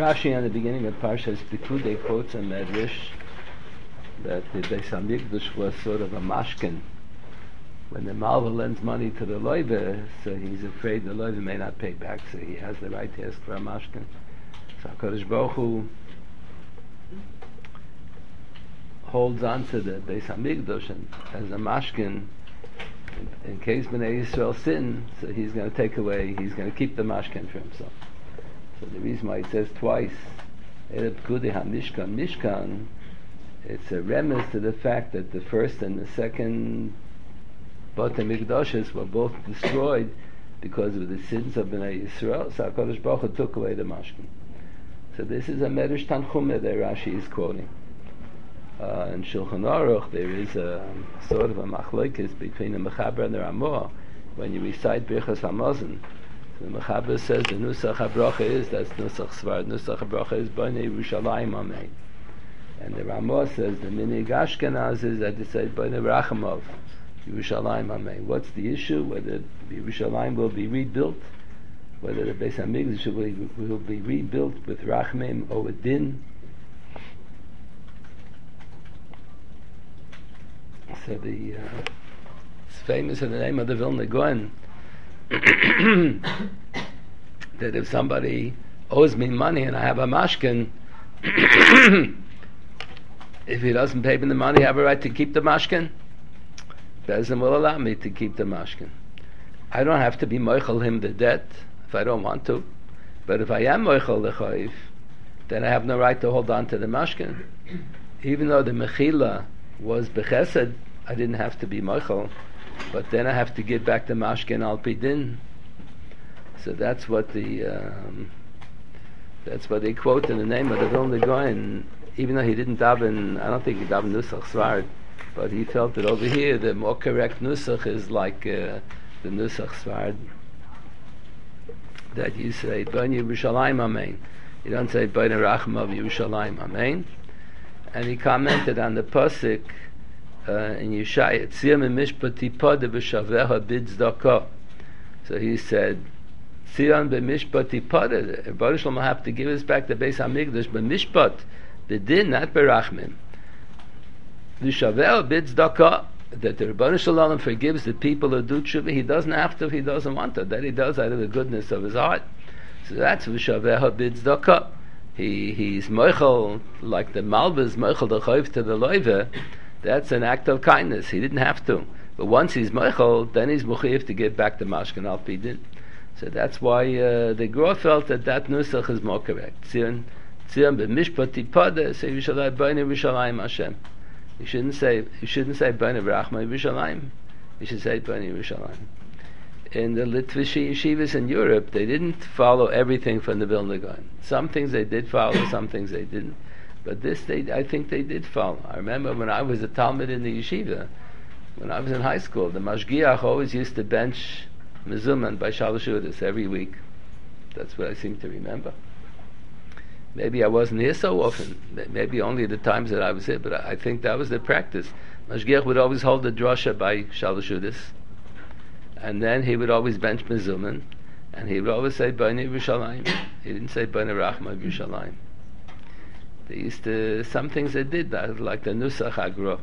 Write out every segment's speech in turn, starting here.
Rashi on the beginning of Parshas Pikude quotes a Medrash that the Beis Hamikdash was sort of a mashkin. When the Malva lends money to the Loive, so he's afraid the Loive may not pay back, so he has the right to ask for a mashkin. So HaKadosh Baruch Hu holds on to the Beis Hamikdash as a mashkin in case Bnei Yisrael sin, so he's going to take away, he's going to keep the mashkin for himself. So the reason why it says twice, Ereb Kudei HaMishkan, Mishkan, it's a remez to the fact that the first and the second Beit HaMikdashes were both destroyed because of the sins of Bnei Yisrael, so HaKadosh Baruch Hu took away the mashkin. So this is a Medrash Tanchumah that Rashi is quoting. In Shulchan Aruch there is a sort of a machlokes between the Mechaber and the Ramah when you recite Birchas Hamazon. So the Mechaber says the Nusach HaBracha is, that's Nusach Svar, Nusach HaBracha is Bnei Yerushalayim Amen. And the Ramah says the Minig Ashkenaz is that it says Bnei Rachamov Yerushalayim Amen. What's the issue? Whether Yerushalayim will be rebuilt, whether the Beis Hamikdash will be rebuilt with Rachmim or with Din. So it's famous in the name of the Vilna Gaon that if somebody owes me money and I have a mashkin, if he doesn't pay me the money, I have a right to keep the mashkin. Bezin will allow me to keep the mashkin. I don't have to be moichel him the debt if I don't want to, but if I am moichel the chayiv, then I have no right to hold on to the mashkin. Even though the mechila was bechesed, I didn't have to be moichel, but then I have to give back the mashkin al pidin. So that's what they quote in the name of the Vilna Gaon. Even though he didn't daven, I don't think he davened Nusach Svar, but he felt that over here the more correct Nusach is like the Nusach Svar, that you say Bnei Yerushalayim Amen. You don't say Bnei Rachmav Yerushalayim Amen. And he commented on the pasuk in Yeshaya, Tziyam Mishpati Pada B'Shaveha B'Tzdaka. So he said, Tzion B'Mishpati Pada. Baruch Shalom will have to give us back the Beis Hamikdash B'Mishpat, B'Din, not B'Rachmim. B'Shaveha B'Tzdaka. That the Rebbeinu Shalom forgives the people who do tshuva. He doesn't have to if he doesn't want to. That he does out of the goodness of his heart. So that's B'Shaveha B'Tzdaka. He's moichel, like the Malva's moichel the chayv to the loive. That's an act of kindness. He didn't have to, but once he's moichel, then he's mechuyev to give back the mashkin al pidin. So that's why the Gra felt that nusach is more correct. Tzion b'mishpati pada. So you should say Bnei Yerushalayim Hashem. You shouldn't say Bnei Rachma Yerushalayim. You should say Bnei Yerushalayim. In the Litvish yeshivas in Europe, they didn't follow everything from the Vilna Gaon. Some things they did follow, some things they didn't. But this, I think they did follow. I remember when I was a Talmud in the yeshiva, when I was in high school, the Mashgiach always used to bench Mezuman by Shalosh Udas every week. That's what I seem to remember. Maybe I wasn't here so often. Maybe only the times that I was here, but I think that was the practice. Mashgiach would always hold the drasha by Shalosh Udas. And then he would always bench Mezuman, and he would always say Bnei Yerushalayim. He didn't say Bnei Rachma Yerushalayim. They used to, some things they did that, like the Nusach HaGra.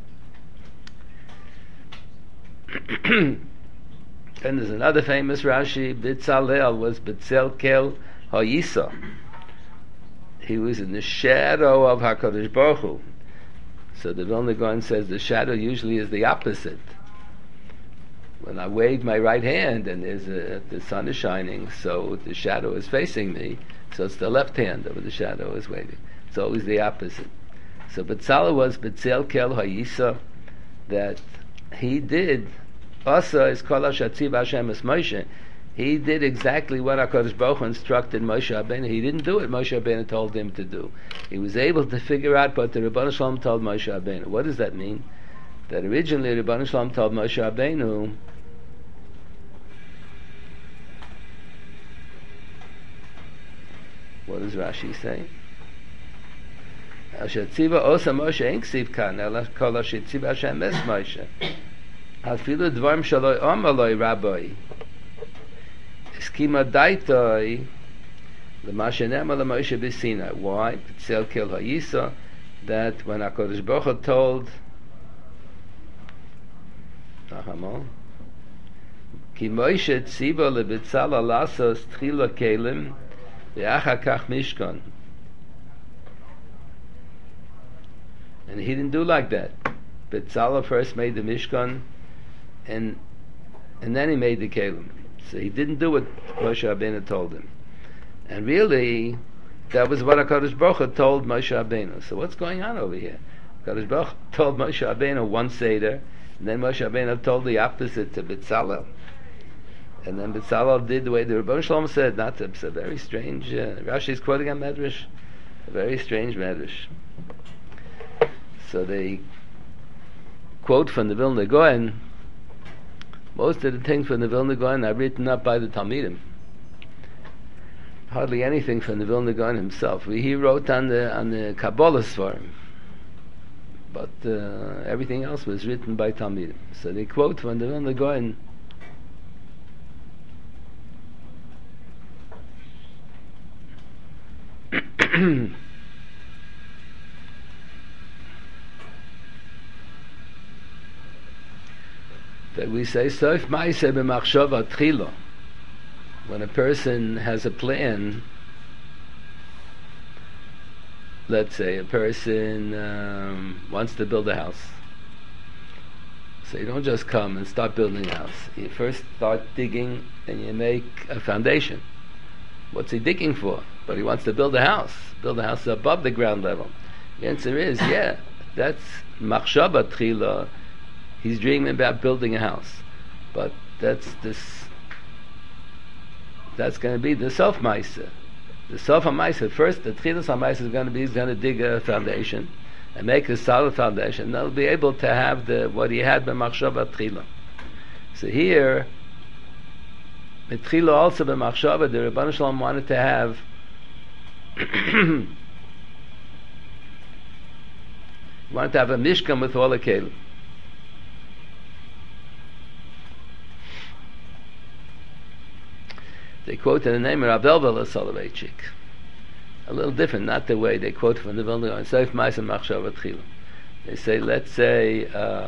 Then there's another famous Rashi, Bitzalel was Bitzelkel HaYisa. He was in the shadow of HaKadosh Baruch Hu. So the Vilna Gaon says the shadow usually is the opposite. When I wave my right hand and the sun is shining, so the shadow is facing me, so it's the left hand that the shadow is waving. It's always the opposite. So Betzalel was Betzel Kel Hayisa, that he did Asa is Kol Hashatziv Hashem es Moshe. He did exactly what HaKadosh Baruch Hu instructed Moshe Rabbeinu. He didn't do what Moshe Rabbeinu told him to do. He was able to figure out what the Rebbeinu Shalom told Moshe Rabbeinu. What does that mean? That originally Rebbeinu Shalom told Moshe Rabbeinu, what does Rashi say? Asher tziva osa Moshe ein ksiv kan, ela kol asher tziva Hashem es Moshe. Afilu dvarim shaloi omaloi rabbi. Eskima daitoi The Mashenema the Moshe B'Sinai. Why? B'tzel Kil Hayisa, that when HaKadosh Baruch Hu told Ki Moshe tziva leBetzalel lasos tchila kelim ve'achar kach mishkan. And he didn't do like that. Betzalel first made the Mishkan, and then he made the kelim. So he didn't do what Moshe Rabbeinu told him. And really, that was what HaKadosh Baruch Hu told Moshe Rabbeinu. So what's going on over here? HaKadosh Baruch Hu told Moshe Rabbeinu one Seder, and then Moshe Rabbeinu told the opposite to Betzalel. And then Betzalel did the way the Rebbeinu Shalom said. It's a very strange, Rashi is quoting a medrash, a very strange medrash. So they quote from the Vilna Gaon. Most of the things from the Vilna Gaon are written up by the Talmidim. Hardly anything from the Vilna Gaon himself. He wrote on the Kabbalah Svarim, but everything else was written by Talmidim. So they quote from the Vilna Gaon. That we say soif ma'aseh b'machshava tchila. When a person has a plan, let's say a person wants to build a house. So you don't just come and start building a house. You first start digging and you make a foundation. What's he digging for? But he wants to build a house. Build a house above the ground level. The answer is, yeah, that's machshava tchila. He's dreaming about building a house, but that's going to be the sof ma'aseh. The sof ma'aseh, first the tchilas ma'aseh is going to be, he's going to dig a foundation and make a solid foundation. And they'll be able to have what he had b'machshava tchila. So here, tchila also b'machshava, the Rebbeinu Shalom wanted to have a mishkan with all the kelim. They quote in the name of Rav Elvel Soloveitchik. A little different, not the way they quote from the Vilna Gaon. Sof ma'aseh machshava tchila. They say, let's say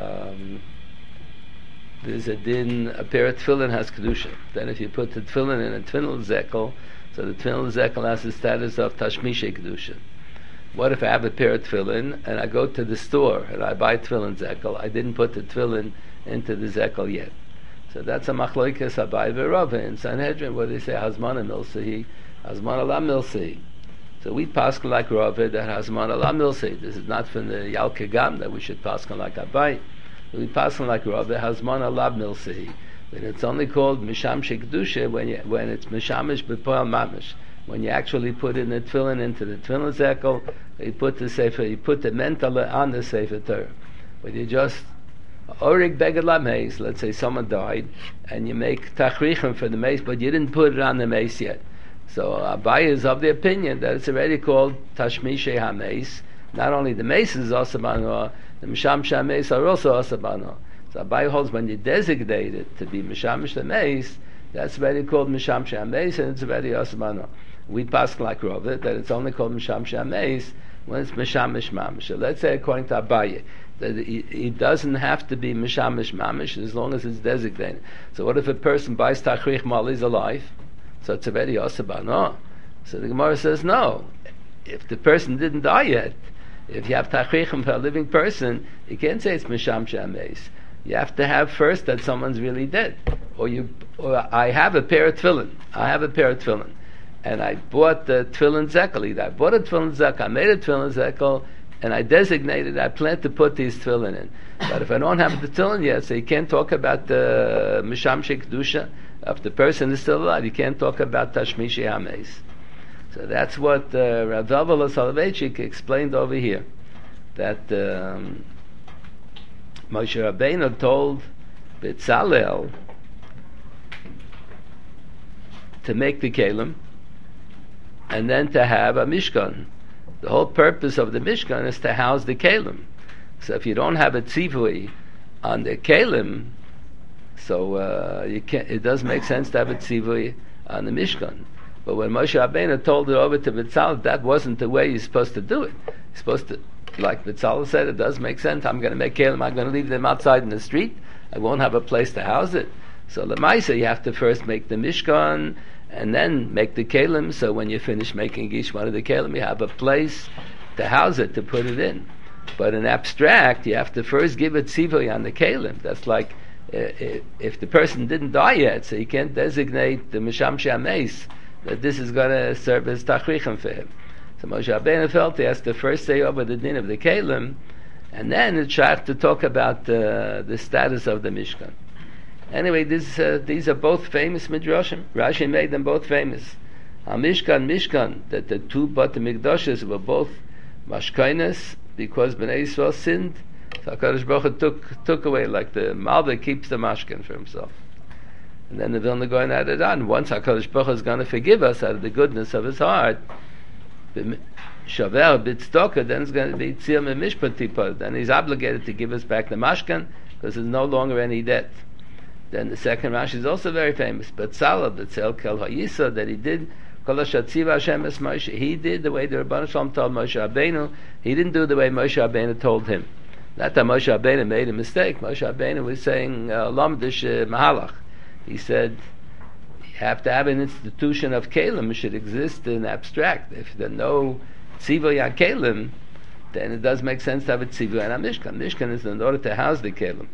there's a din, a pair of tefillin has kedusha. Then if you put the tefillin in a tefillin zekel, so the tefillin zekel has the status of tashmishe kedusha. What if I have a pair of tefillin and I go to the store and I buy tefillin zekel? I didn't put the tefillin into the zekel yet. So that's a machloikas Abai v'Rava in Sanhedrin, where they say Hazmana Milsehi, Hazmana La Milsehi. So we paskin like Rava that Hazmana La Milsehi. This is not from the Yalkei Gam that we should paskin like Abai. We paskin like Rava Hazmana La Milsehi. When it's only called Misham Shekdusha when it's Mishamish B'Poel Mamish. When you actually put in the tefillin into the tefillin zekel, you put the sefer, you put the mentala on the sefer Torah. But you just Orig beged la mace, let's say someone died, and you make tachrichim for the mace, but you didn't put it on the mace yet. So Abai is of the opinion that it's already called tashmishe ha-mace. Not only the mace is asabano, the misham ha-mace are also asabano. So Abai holds when you designate it to be mishamish the mace, that's already called misham ha-mace, and it's already asabano. We pass like Rava that it's only called misham ha-mace when it's mishamish mamish. So let's say according to Abai, that it doesn't have to be mishamish mamish as long as it's designated. So what if a person buys tachrich while he's alive? So it's already asaba. No. So the Gemara says no. If the person didn't die yet, if you have tachrichim for a living person, you can't say it's misham shameis. You have to have first that someone's really dead. Or I have a pair of tefillin. And I bought the tefillin zekel. I bought a tefillin zekel. I made a tefillin zekel. And I designated, I plan to put these tefillin in. But if I don't have the tefillin yet, so you can't talk about the Misham Shekdusha. If the person is still alive, you can't talk about Tashmishi HaMeis. So that's what Rav Elvel Soloveitchik explained over here. That Moshe Rabbeinu told Betzalel to make the kelim and then to have a Mishkan. The whole purpose of the Mishkan is to house the kelim. So if you don't have a tzivui on the kelim, so you can't. It doesn't make sense to have a tzivui on the Mishkan. But when Moshe Rabbeinu told it over to Betzalel, that wasn't the way you're supposed to do it. You're supposed to, like Betzalel said, it does make sense. I'm going to make kelim, I'm going to leave them outside in the street. I won't have a place to house it. So Lemaisa, you have to first make the Mishkan, and then make the kelim, so when you finish making each one of the kelim, you have a place to house it, to put it in. But in abstract, you have to first give it tzivoy on the kelim. That's like, if the person didn't die yet, so you can't designate the Misham Shameis, that this is going to serve as tachrichem for him. So Moshe Rabbeinu felt he has to first say over the din of the kelim, and then it's shach to talk about the status of the Mishkan. Anyway, these are both famous midrashim. Rashi made them both famous. Mishkan, that the two Bate Mikdashes were both mashkainas because Bnei Yisrael sinned. So HaKadosh Baruch Hu took away, like the Malva keeps the mashkan for himself. And then the Vilna Gaon added on, once HaKadosh Baruch Hu is going to forgive us out of the goodness of his heart, Shaver B'tzedakah, then it's going to be Tzir Mishpat Tipah. Then he's obligated to give us back the mashkan because there's no longer any debt. Then the second Rashi is also very famous. But Tzala, the Tzel Kel Hayisa, that he did, Kol HaShatziv Hashem Es Moshe, he did the way the Rebbeinu Shalom told Moshe Rabbeinu. He didn't do the way Moshe Rabbeinu told him. Not that Moshe Rabbeinu made a mistake. Moshe Rabbeinu was saying, Lamdish Mahalach. He said, you have to have an institution of Kelim. It should exist in abstract. If there are no Tzivoy on Kelim, then it does make sense to have a Tzivoy on a Mishkan. Mishkan is in order to house the Kelim.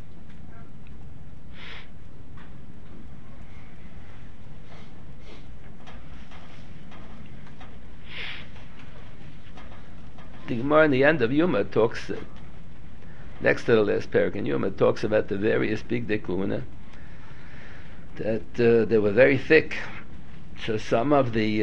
The Gemara in the end of Yuma talks, next to the last parak in Yuma, talks about the various big dikuna that they were very thick. So some of the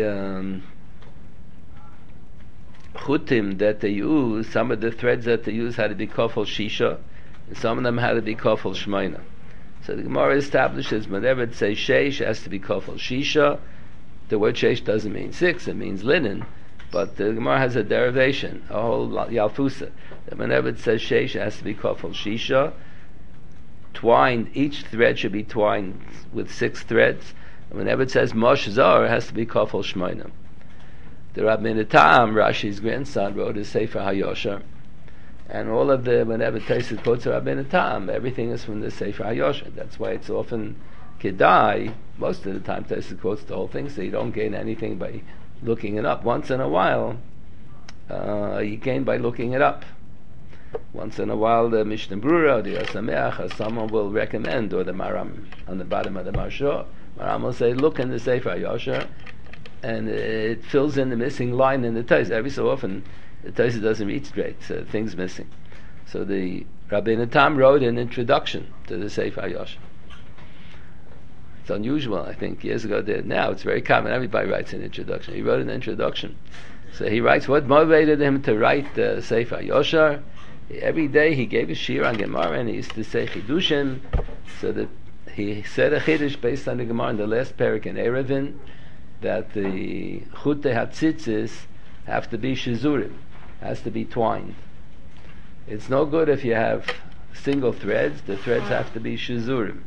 chutim that they use, some of the threads that they use had to be kofel shisha, and some of them had to be kofel shmeina. So the Gemara establishes whenever it says sheish, it has to be kofel shisha. The word sheish doesn't mean 6, it means linen. But the Gemara has a derivation, a whole yalfusa. That whenever it says sheish, it has to be kofel shisha. Twined, each thread should be twined with 6 threads. And whenever it says mosh zar, it has to be kofel shmeina. The Rabbeinu Tam, Rashi's grandson, wrote a Sefer HaYosher. And all of the, whenever Tosfos quotes Rabbeinu Tam, everything is from the Sefer HaYosher. That's why it's often kedai. Most of the time Tosfos quotes the whole thing, so you don't gain anything by looking it up. Once in a while, you gain by looking it up. Once in a while, the Mishnah Brura or the Yosameach or someone will recommend, or the Maram on the bottom of the Marshah, Maram will say, look in the Sefer HaYosher, and it fills in the missing line in the Tosfos. Every so often, the Tosfos doesn't read straight, so things missing. So the Rabbeinu Tam wrote an introduction to the Sefer HaYosher. It's unusual, I think, years ago. Now it's very common. Everybody writes an introduction. He wrote an introduction. So he writes what motivated him to write the Sefer HaYosher. Every day he gave a shir on Gemara, and he used to say chidushim. So that he said a chidush based on the Gemara in the last parak in Erevin, that the chute hatzitzis have to be shizurim, has to be twined. It's no good if you have single threads. The threads have to be shizurim.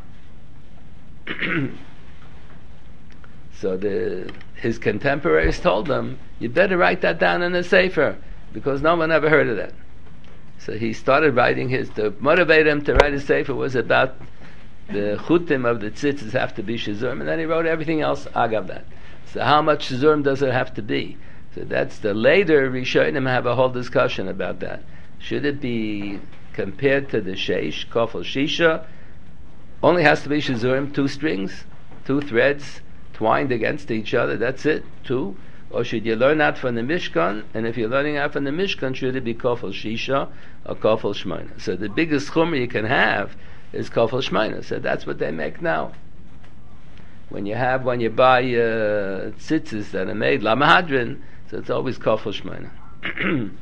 So his contemporaries told him, you better write that down in a sefer, because no one ever heard of that. So he started writing to motivate him to write a sefer was about the chutim of the tzitzis have to be shizurim, and then he wrote everything else agav that. So how much shizurim does it have to be? So that's the later Rishonim have a whole discussion about that. Should it be compared to the sheish, kofel shisha? Only has to be shizurim, 2 strings, 2 threads twined against each other, that's it, 2. Or should you learn that from the Mishkan? And if you're learning that from the Mishkan, should it be kofel shisha or kofel shmeina? So the biggest chumrah you can have is kofel shmeina. So that's what they make now. When you buy tzitzis that are made lamahadrin, so it's always kofel shmeina.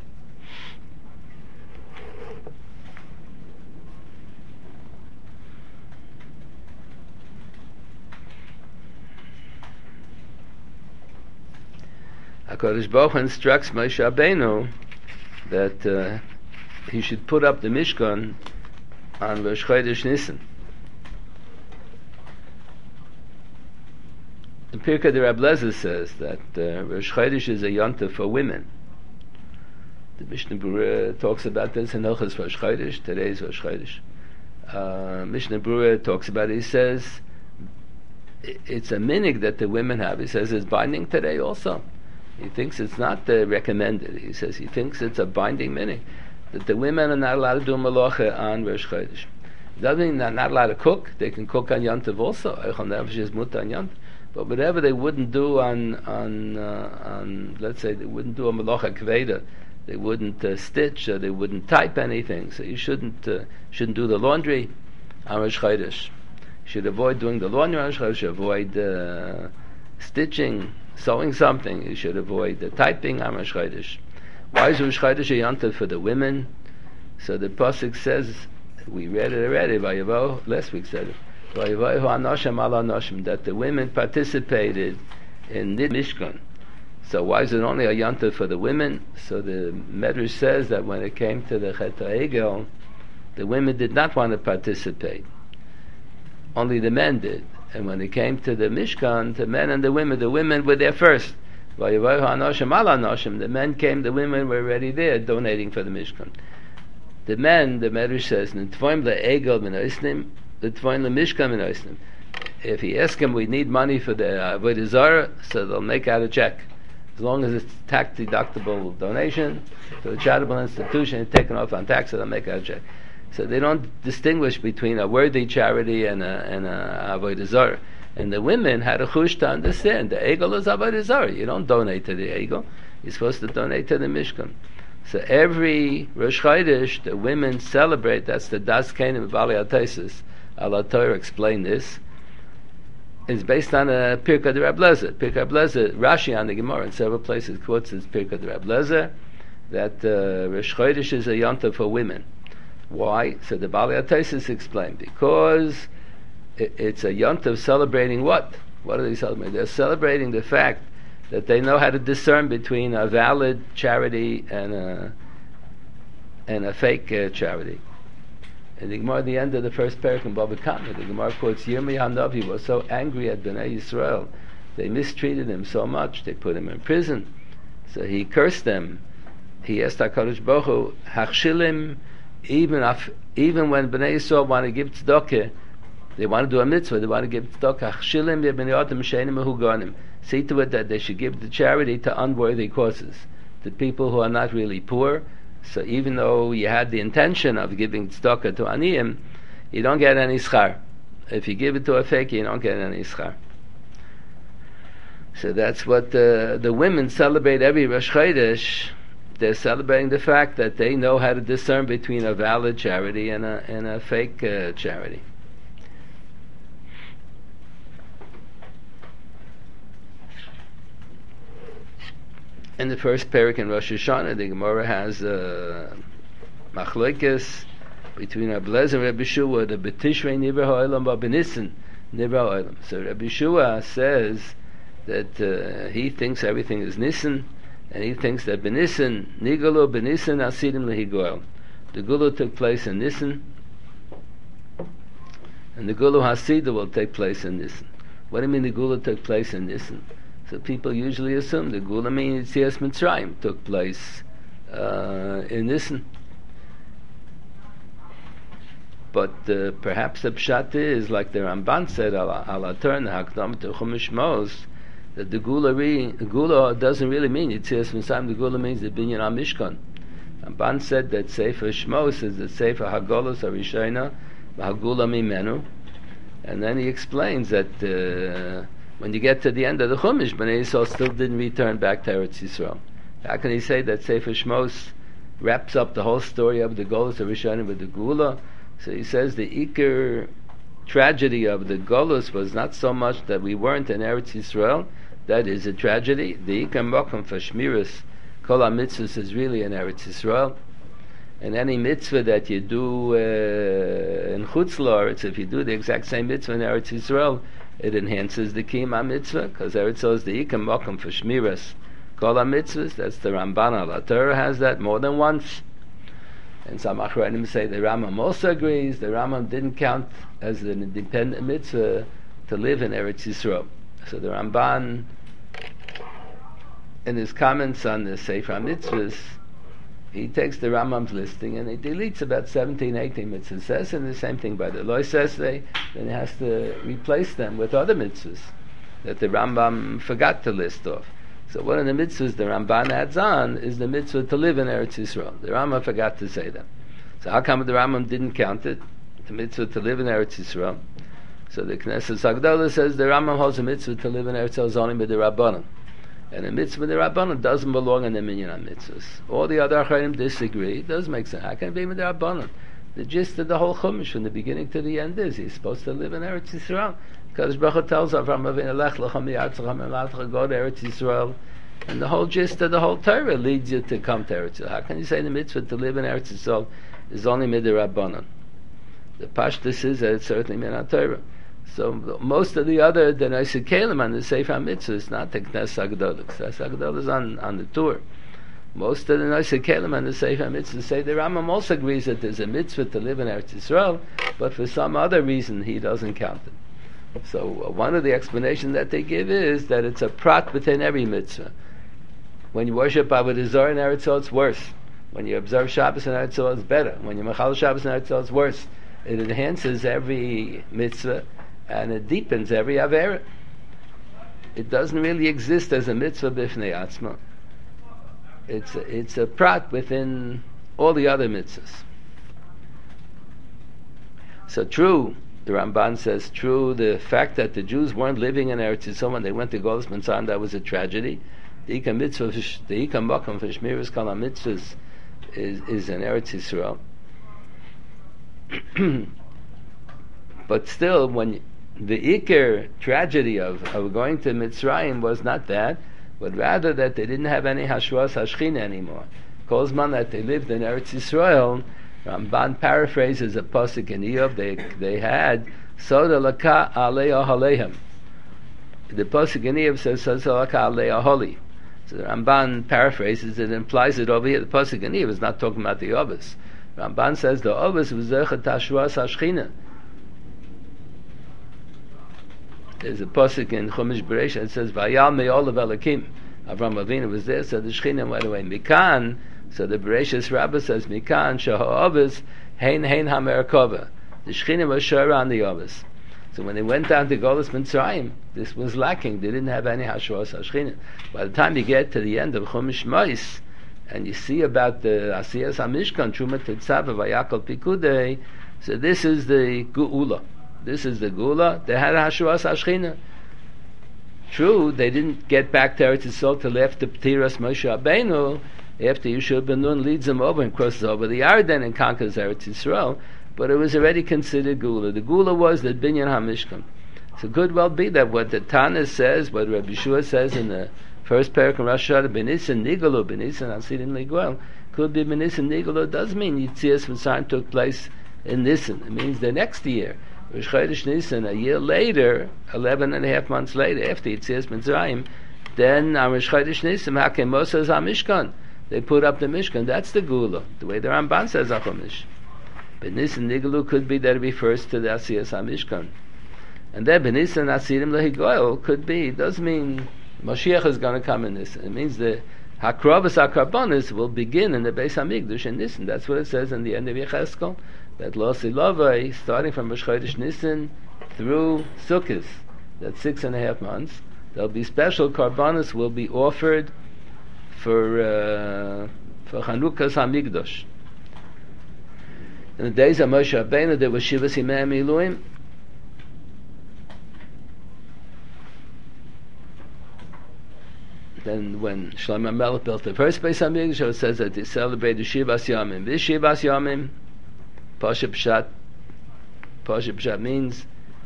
HaKadosh Baruch Hu instructs Moshe Rabbeinu that he should put up the Mishkan on Rosh Chodesh Nisan. The Pirkei de Reb Lezer says that Rosh Chodesh is a yontif for women. The Mishnah Berurah talks about this in Hilchos Rosh Chodesh. Today is Rosh Chodesh. Mishnah Berurah talks about it. He says it's a minig that the women have. He says it's binding today also. He thinks it's not recommended. He says he thinks it's a binding minig that the women are not allowed to do malacha on Rosh Chodesh. It doesn't mean they're not allowed to cook. They can cook on Yontiv also. But whatever they wouldn't do on let's say they wouldn't do a malacha kveda, they wouldn't stitch, or they wouldn't type anything. So you shouldn't do the laundry on Rosh Chodesh. You should avoid doing the laundry on Rosh Chodesh. You should avoid stitching, sewing something. You should avoid the typing on Rosh Chodesh. Why is Rosh Chodesh a yontif for the women? So the pasuk says, we read it already. Vayavo, last week said it. Vayavo hanoshim ala noshim, that the women participated in the Mishkan. So why is it only a yontif for the women? So the Medrash says that when it came to the Chet HaEgel, the women did not want to participate. Only the men did. And when it came to the Mishkan, the men and the women were there first. The men came, the women were already there donating for the Mishkan. The men, the Medrash says, if he asks him, we need money for the Avodah Zarah, so they'll make out a check. As long as it's tax deductible donation to a charitable institution and taken off on tax, so they'll make out a check. So they don't distinguish between a worthy charity and a Avodah Zarah. And the women had a chush to understand the Egel is Avodah Zarah. You don't donate to the Egel. You're supposed to donate to the Mishkan. So every Rosh Chodesh, the women celebrate. That's the Das Kenim of Bali Ataisis. Allah Torah explained this. It's based on a Pirkei de Reb Lezer. Pirkei de Reb Lezer, Rashi on the Gemara in several places quotes this Pirkei de Reb Lezer that Rosh Chodesh is a yontif for women. Why? So the Bali Ataisis explained, because it's a yontif celebrating what? What are they celebrating? They're celebrating the fact that they know how to discern between a valid charity and a fake charity. And the Gemara at the end of the first parak in Bava Kama, the Gemara quotes Yirmiyah Hanavi was so angry at Bnei Yisrael. They mistreated him so much. They put him in prison. So he cursed them. He asked HaKadosh Baruch Hu, Hachshilim, even when Bnei Yisrael want to give tzedakah, they want to do a mitzvah, they want to give tzedakah, Hachshilim yebnei she'enim mehuganim. See to it that they should give the charity to unworthy causes, to people who are not really poor. So even though you had the intention of giving tzedakah to aniyim, you don't get any schar. If you give it to a fake, you don't get any schar. So that's what the women celebrate every Rosh Chodesh. They're celebrating the fact that they know how to discern between a valid charity and a fake charity. In the first parak in Rosh Hashanah, the Gemara has machlokes between Rabbi Lezer and Rabbi Shua, the B'Tishrei Nivra Ha'olam B'Nissen Nivra Ha'olam. So Rabbi Shua says that he thinks everything is Nissen, and he thinks that B'Nissen, Nigalo B'Nissen Asidim Lehigoel. The Gulu took place in Nissen, and the Gulu Hasidah will take place in Nissen. What do you mean the Gulu took place in Nissen? So people usually assume the Gula means Yetzias Mitzrayim took place in Nissen. But perhaps the pshat is, like the Ramban said, ala turn hakdam to Chumash Mos, that the Gula doesn't really mean Yetzias Mitzrayim. The Gula means the Binyan HaMishkan. Ramban said that Sefer Shmos is the Sefer Hagolos HaRishayna V'Hagula Mimenu, and then he explains that when you get to the end of the Chumash, Bnei Yisrael still didn't return back to Eretz Yisrael. How can he say that Sefer Shmos wraps up the whole story of the Golos of Rishonim with the Gula? So he says the Iker tragedy of the Golos was not so much that we weren't in Eretz Yisrael. That is a tragedy. The Iker Mokum for Shmiras Kol HaMitzvahs is really in Eretz Yisrael. And any mitzvah that you do in Chutz La'aretz, if you do the exact same mitzvah in Eretz Yisrael, it enhances the Kiyum HaMitzvah, because Eretz Yisrael is the Ikam Mokum for Shmiras Kol HaMitzvahs. That's the Ramban al Torah has that more than once. And some Achronim say the Rambam also agrees. The Rambam didn't count as an independent mitzvah to live in Eretz Yisrael. So the Ramban, in his comments on the Sefer Mitzvahs, he takes the Rambam's listing and he deletes about 17, 18 mitzvahs. Says, and the same thing by the Loy says then he has to replace them with other mitzvahs that the Rambam forgot to list off. So one of the mitzvahs the Ramban adds on is the mitzvah to live in Eretz Yisrael. The Rambam forgot to say them. So how come the Rambam didn't count it? The mitzvah to live in Eretz Yisrael. So the Knesset Sagdola says the Rambam holds a mitzvah to live in Eretz Yisrael only with the Rabbanon. And a mitzvah the Rabbanon doesn't belong in the minyan on mitzvahs. All the other Acharim disagree. It does make sense. How can it be with the Rabbanon? The gist of the whole Chumash from the beginning to the end is he's supposed to live in Eretz Yisrael. Because Baruch Hu tells Avram Avinu, Lech lecha mi'artzecha me'latcha, go to Eretz Yisrael. And the whole gist of the whole Torah leads you to come to Eretz Yisrael. How can you say the mitzvah to live in Eretz Yisrael is only mid the Rabbanon? The Pashtus is that it's certainly min Torah. So most of the other the Noisei Kelim on the Sefer Mitzvah is not the Knesset Agdolah. Knesset Agdolah is on the tour. Most of the Noisei Kelim on the Sefer Mitzvah say the Rambam also agrees that there's a mitzvah to live in Eretz Yisrael, but for some other reason he doesn't count it. So one of the explanations that they give is that it's a prat within every mitzvah. When you worship Avodah Zarah in Eretz Yisrael, it's worse. When you observe Shabbos in Eretz Yisrael, it's better. When you mechal Shabbos in Eretz Yisrael, it's worse. It enhances every mitzvah and it deepens every avera. It doesn't really exist as a mitzvah b'fnei atzma. It's a prat within all the other mitzvahs. So true, the Ramban says, true, the fact that the Jews weren't living in Eretz Yisrael when they went to Golus Mitzrayim, that was a tragedy. The Ika mitzvah, the Ika makam for Shmiras Kol HaMitzvahs is in Eretz Yisrael. But still, when the Iker tragedy of going to Mitzrayim was not that, but rather that they didn't have any Hashras Hashchina anymore. Kozman that they lived in Eretz Yisrael, Ramban paraphrases a pasuk in Iyov. They had Soda Laka Alei Ahalehem. The pasuk in Iyov says Soda Laka Alei Aholi. So the Ramban paraphrases it, implies it over here. The pasuk in Iyov is not talking about the Ovis. Ramban says the Ovis was Zechat Hashras Hashchina. There's a pasuk in Chumash Bereishis that says Vayal Me'olav Elokim. Avram Avinu was there, so the Shechina went away. Mikan, so the Bereishis Rabbah says Mikan Shaha'avis Hein HaMerkava. The Shechina was sure on the Ovis. So when they went down to Golus Mitzrayim, this was lacking. They didn't have any Hashras Hashchina. By the time you get to the end of Chumash Mois, and you see about the Asiyas HaMishkan Truma Tetzava Vayakal Pikudei, so this is the Geula. This is the Gula. They had Hashras Hashchina. True, they didn't get back to Eretz Yisrael till after Ptiras Moshe Rabbeinu, after Yeshua ben Nun leads them over and crosses over the Yarden and conquers Eretz Yisrael, but it was already considered Gula. The Gula was the Binyan HaMishkan. So it could well be that what the Tana says, what Rabbi Yeshua says in the first parak in Rosh Hashanah, Benissen Nigalu, Benissen Hasidim Liguel, could be Benissen Nigalu, does mean Yitzias Mitzrayim took place in Nissen. It means the next year. Rosh Chodesh Nisan, a year later, 11 and a half months later, after Yitzias Mitzrayim, then on Rosh Chodesh Nisan, Hakem Moshe HaMishkan, they put up the Mishkan. That's the Gula, the way the Ramban says HaChomish. But Nisan Nigalu could be that it refers to the Asiyas HaMishkan. And then Benisan Asirim Lehigoel could be, it does mean Moshiach is going to come in Nisan. It means the Hakrovas HaKarbonis will begin in the Beis HaMikdash in Nisan. That's what it says in the end of Yecheskel. That Lo Silavai, starting from Rosh Chodesh Nisan through Sukkot, that's 6.5 months, there'll be special karbanos will be offered for Chanukah's Hamikdash. In the days of Moshe Rabbeinu, there was Shivas Yimei Miluim. Then when Shlomo Melech built the first Beis Hamikdash, it says that they celebrated Shivas Yamim. This Shivas Yamim, Pasha Pshat means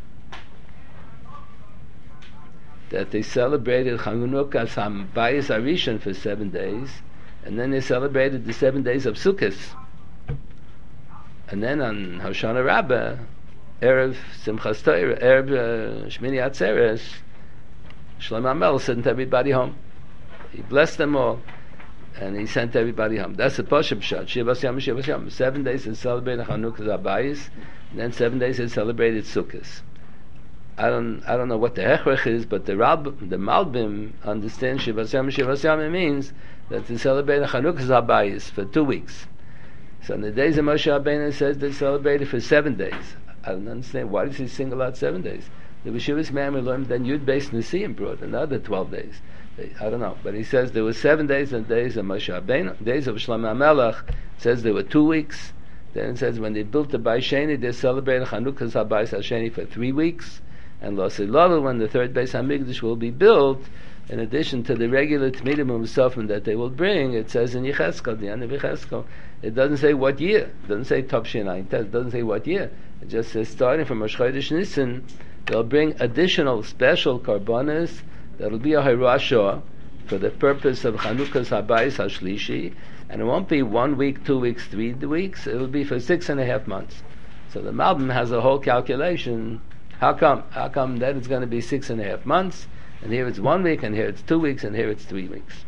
that they celebrated Chanukah's Hambayis Arishon for 7 days, and then they celebrated the 7 days of Sukkot. And then on Hoshana Rabbah, Erev Simchas Torah, Erev Shmini Atzeres, Shlomo Melech sent everybody home. He blessed them all, and he sent everybody home. That's the Pasha Pshat. Shivas Yom, Shivas Yom. 7 days they celebrated Chanukah's Abayis, and then 7 days they celebrated Sukkot. I don't know what the hechrech is, but the Malbim understands Shivas Yom means that to celebrate a Chanukah's Habayis for 2 weeks. So in the days of Moshe Rabbeinu, it says they celebrated for 7 days. I don't understand, why does he single out 7 days? The Yeshivas man we learned, then Yud Beis Nesiim brought another 12 days. I don't know, but he says there were 7 days in the days of Moshe Rabbeinu. Days of Shlomo HaMelech, it says there were 2 weeks. Then it says when they built the Bayis Sheni, they celebrated Chanukah's Habayis HaSheni for 3 weeks. And Lo Silolu, when the third Beis HaMikdash will be built, in addition to the regular Tmidim U'Musafim that they will bring, it says in Yechezkel, the end of Yechezkel, it doesn't say what year. It doesn't say Topshin Ayin Tes. It doesn't say what year. It just says starting from Rosh Chodesh Nisan, they'll bring additional special karbonas that'll be a Hirashah for the purpose of Chanukah's Habayis HaShlishi, and it won't be 1 week, 2 weeks, 3 weeks. It will be for 6.5 months. So the Malbim has a whole calculation. How come that it's going to be 6.5 months, and here it's 1 week, and here it's 2 weeks, and here it's 3 weeks?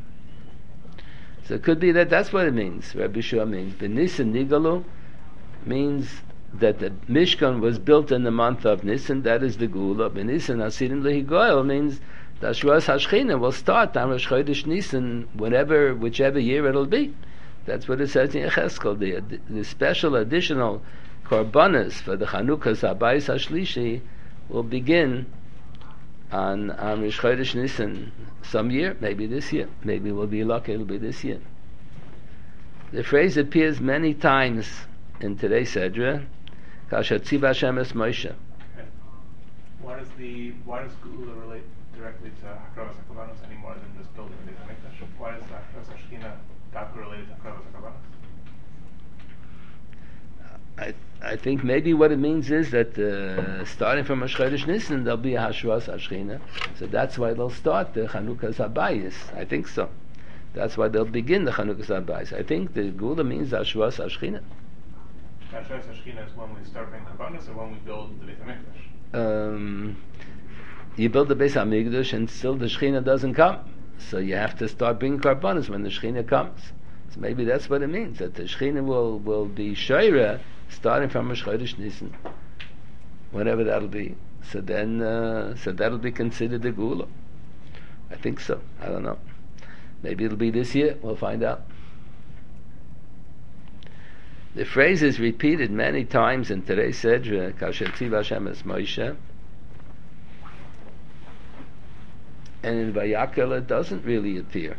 So it could be that that's what it means. Rabbi Shua means B'Nisan Nigalu means that the Mishkan was built in the month of Nisan. That is the Gula. B'Nisan Hasidim Lehigoyel means that Shavuos HaShechina will start on Rosh Chodesh Nisan, whichever year it'll be. That's what it says in Yechezkel. The special additional Korbanos for the Chanukah's Habayis HaShlishi will begin on Rosh Chodesh Nisan some year, maybe this year. Maybe we'll be lucky it'll be this year. The phrase appears many times in today's Sedra. Kasher Tziva Hashem es Moshe. Why does Geula relate directly to Hakravas HaKavanos any more than this building of the Beit HaMikdash? Why is Hakravas HaShechina Dafka related to Hakravas HaKavanos? I think maybe what it means is that starting from Rosh Chodesh Nisan there'll be a Hashras HaShechina, so that's why they'll start the Chanukah's Habayis. I think so. That's why they'll begin the Chanukah's Habayis. I think the Gula means Hashras HaShechina. Hashras HaShechina is when we start bringing Karbanos, or when we build the Beit HaMikdash? You build the Beit HaMikdash and still the Shechina doesn't come, so you have to start bringing Karbanos when the Shechina comes. So maybe that's what it means, that the Shechina will be Shoira starting from Rosh Chodesh Nisan, whatever that'll be. So then, that'll be considered the Gula. I think so. I don't know. Maybe it'll be this year. We'll find out. The phrase is repeated many times in today's Sedra, Kasher Tziva Hashem es Moshe. And in Vayakel it doesn't really appear.